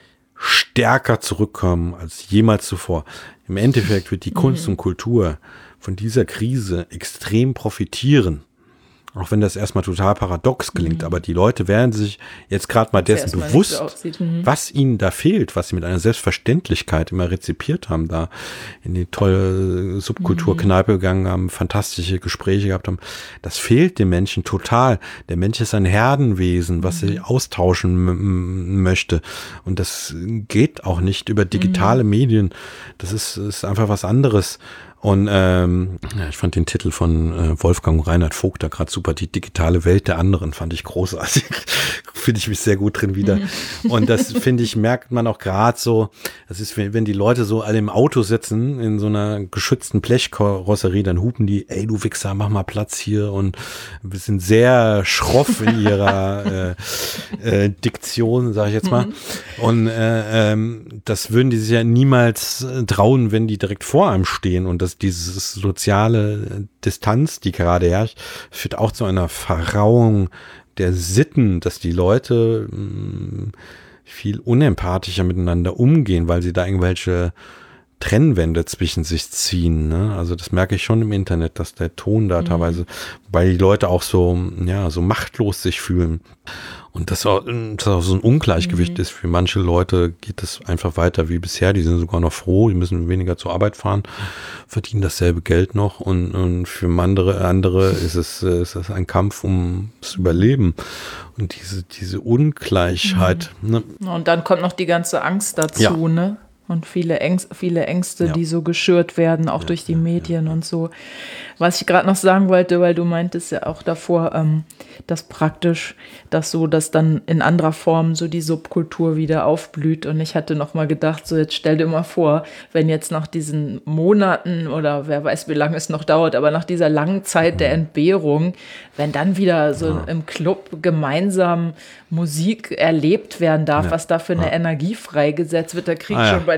stärker zurückkommen als jemals zuvor. Im Endeffekt wird die Kunst mhm. und Kultur von dieser Krise extrem profitieren. Auch wenn das erstmal total paradox klingt, mhm. aber die Leute werden sich jetzt gerade mal dessen bewusst, so mhm. was ihnen da fehlt, was sie mit einer Selbstverständlichkeit immer rezipiert haben, da in die tolle Subkulturkneipe gegangen haben, fantastische Gespräche gehabt haben. Das fehlt den Menschen total. Der Mensch ist ein Herdenwesen, was mhm. sich austauschen m- möchte. Und das geht auch nicht über digitale mhm. Medien. Das ist, ist einfach was anderes. Und ähm, ja, ich fand den Titel von äh, Wolfgang und Reinhard Vogt da gerade super, die digitale Welt der anderen, fand ich großartig. Finde ich mich sehr gut drin wieder. Und das, finde ich, merkt man auch gerade so, das ist, wenn, wenn die Leute so alle im Auto sitzen, in so einer geschützten Blechkarosserie, dann hupen die, ey du Wichser, mach mal Platz hier, und wir sind sehr schroff in ihrer äh, äh, Diktion, sage ich jetzt mal. Und äh, ähm, das würden die sich ja niemals äh, trauen, wenn die direkt vor einem stehen. Und das diese soziale Distanz, die gerade herrscht, führt auch zu einer Verrauung der Sitten, dass die Leute mh, viel unempathischer miteinander umgehen, weil sie da irgendwelche Trennwände zwischen sich ziehen. Ne? Also das merke ich schon im Internet, dass der Ton da mhm. teilweise, weil die Leute auch so, ja, so machtlos sich fühlen. Und das auch, das auch so ein Ungleichgewicht mhm. ist. Für manche Leute geht es einfach weiter wie bisher. Die sind sogar noch froh, die müssen weniger zur Arbeit fahren, verdienen dasselbe Geld noch. Und, und für andere, andere ist es, ist es ein Kampf ums Überleben. Und diese, diese Ungleichheit. Mhm. Ne? Und dann kommt noch die ganze Angst dazu, ja. ne? Und viele, Ängste, viele Ängste, ja. die so geschürt werden, auch ja, durch die ja, Medien ja, ja. und so. Was ich gerade noch sagen wollte, weil du meintest ja auch davor, ähm, dass praktisch, dass so, dass dann in anderer Form so die Subkultur wieder aufblüht. Und ich hatte noch mal gedacht, so jetzt stell dir mal vor, wenn jetzt nach diesen Monaten oder wer weiß, wie lange es noch dauert, aber nach dieser langen Zeit der Entbehrung, wenn dann wieder so ja. im Club gemeinsam Musik erlebt werden darf, ja. was da für eine ja. Energie freigesetzt wird, da krieg ich ah, ja. schon bei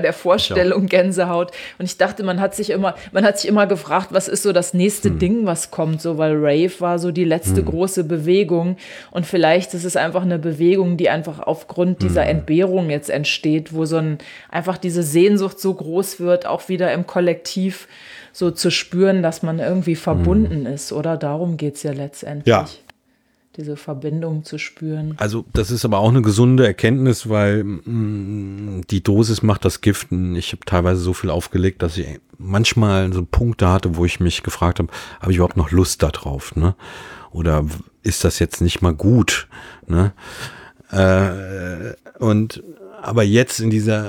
der Vorstellung Gänsehaut. Und ich dachte, man hat sich immer, man hat sich immer gefragt, was ist so das nächste hm. Ding, was kommt, so, weil Rave war so die letzte hm. große Bewegung. Und vielleicht ist es einfach eine Bewegung, die einfach aufgrund dieser hm. Entbehrung jetzt entsteht, wo so ein, einfach diese Sehnsucht so groß wird, auch wieder im Kollektiv so zu spüren, dass man irgendwie verbunden hm. ist, oder? Darum geht es ja letztendlich. Ja. Diese Verbindung zu spüren. Also das ist aber auch eine gesunde Erkenntnis, weil mh, die Dosis macht das Gift. Ich habe teilweise so viel aufgelegt, dass ich manchmal so Punkte hatte, wo ich mich gefragt habe, habe ich überhaupt noch Lust da drauf? Ne? Oder ist das jetzt nicht mal gut? Ne? Äh, und aber jetzt in dieser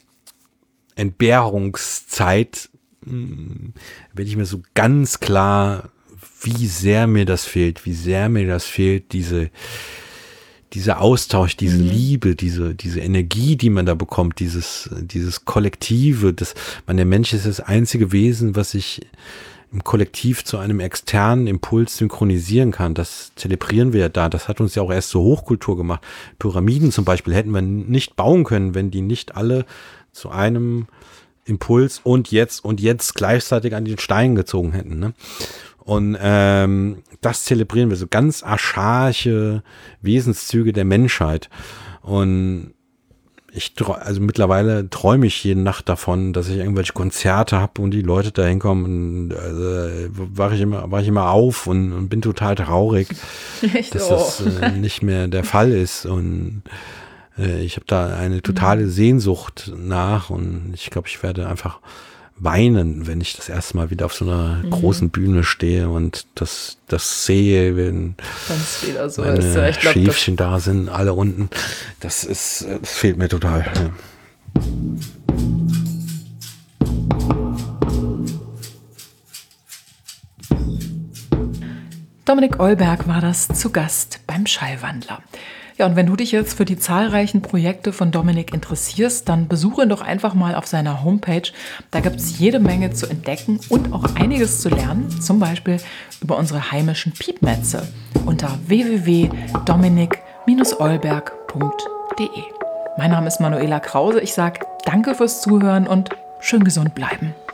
Entbehrungszeit mh, werde ich mir so ganz klar, wie sehr mir das fehlt, wie sehr mir das fehlt, diese, dieser Austausch, diese mhm. Liebe, diese, diese Energie, die man da bekommt, dieses, dieses Kollektive, das, man, der Mensch ist das einzige Wesen, was sich im Kollektiv zu einem externen Impuls synchronisieren kann. Das zelebrieren wir ja da. Das hat uns ja auch erst zur Hochkultur gemacht. Pyramiden zum Beispiel hätten wir nicht bauen können, wenn die nicht alle zu einem Impuls und jetzt und jetzt gleichzeitig an den Stein gezogen hätten, ne? Und ähm, das zelebrieren wir, so ganz archaische Wesenszüge der Menschheit. Und ich, also mittlerweile träume ich jede Nacht davon, dass ich irgendwelche Konzerte habe und die Leute da hinkommen. Und also, wache ich immer, wache ich immer auf und, und bin total traurig, Echt? dass oh. das äh, nicht mehr der Fall ist. Und äh, ich habe da eine totale Sehnsucht nach. Und ich glaube, ich werde einfach weinen, wenn ich das erste Mal wieder auf so einer mhm. großen Bühne stehe und das, das sehe, wenn wieder so meine ist. Ja, ich glaub, Schäfchen da sind, alle unten. Das ist, das fehlt mir total. Ja. Dominik Eulberg war das zu Gast beim Schallwandler. Ja, und wenn du dich jetzt für die zahlreichen Projekte von Dominik interessierst, dann besuche ihn doch einfach mal auf seiner Homepage. Da gibt es jede Menge zu entdecken und auch einiges zu lernen, zum Beispiel über unsere heimischen Piepmetze unter w w w punkt dominik eulberg punkt de. Mein Name ist Manuela Krause. Ich sage danke fürs Zuhören und schön gesund bleiben.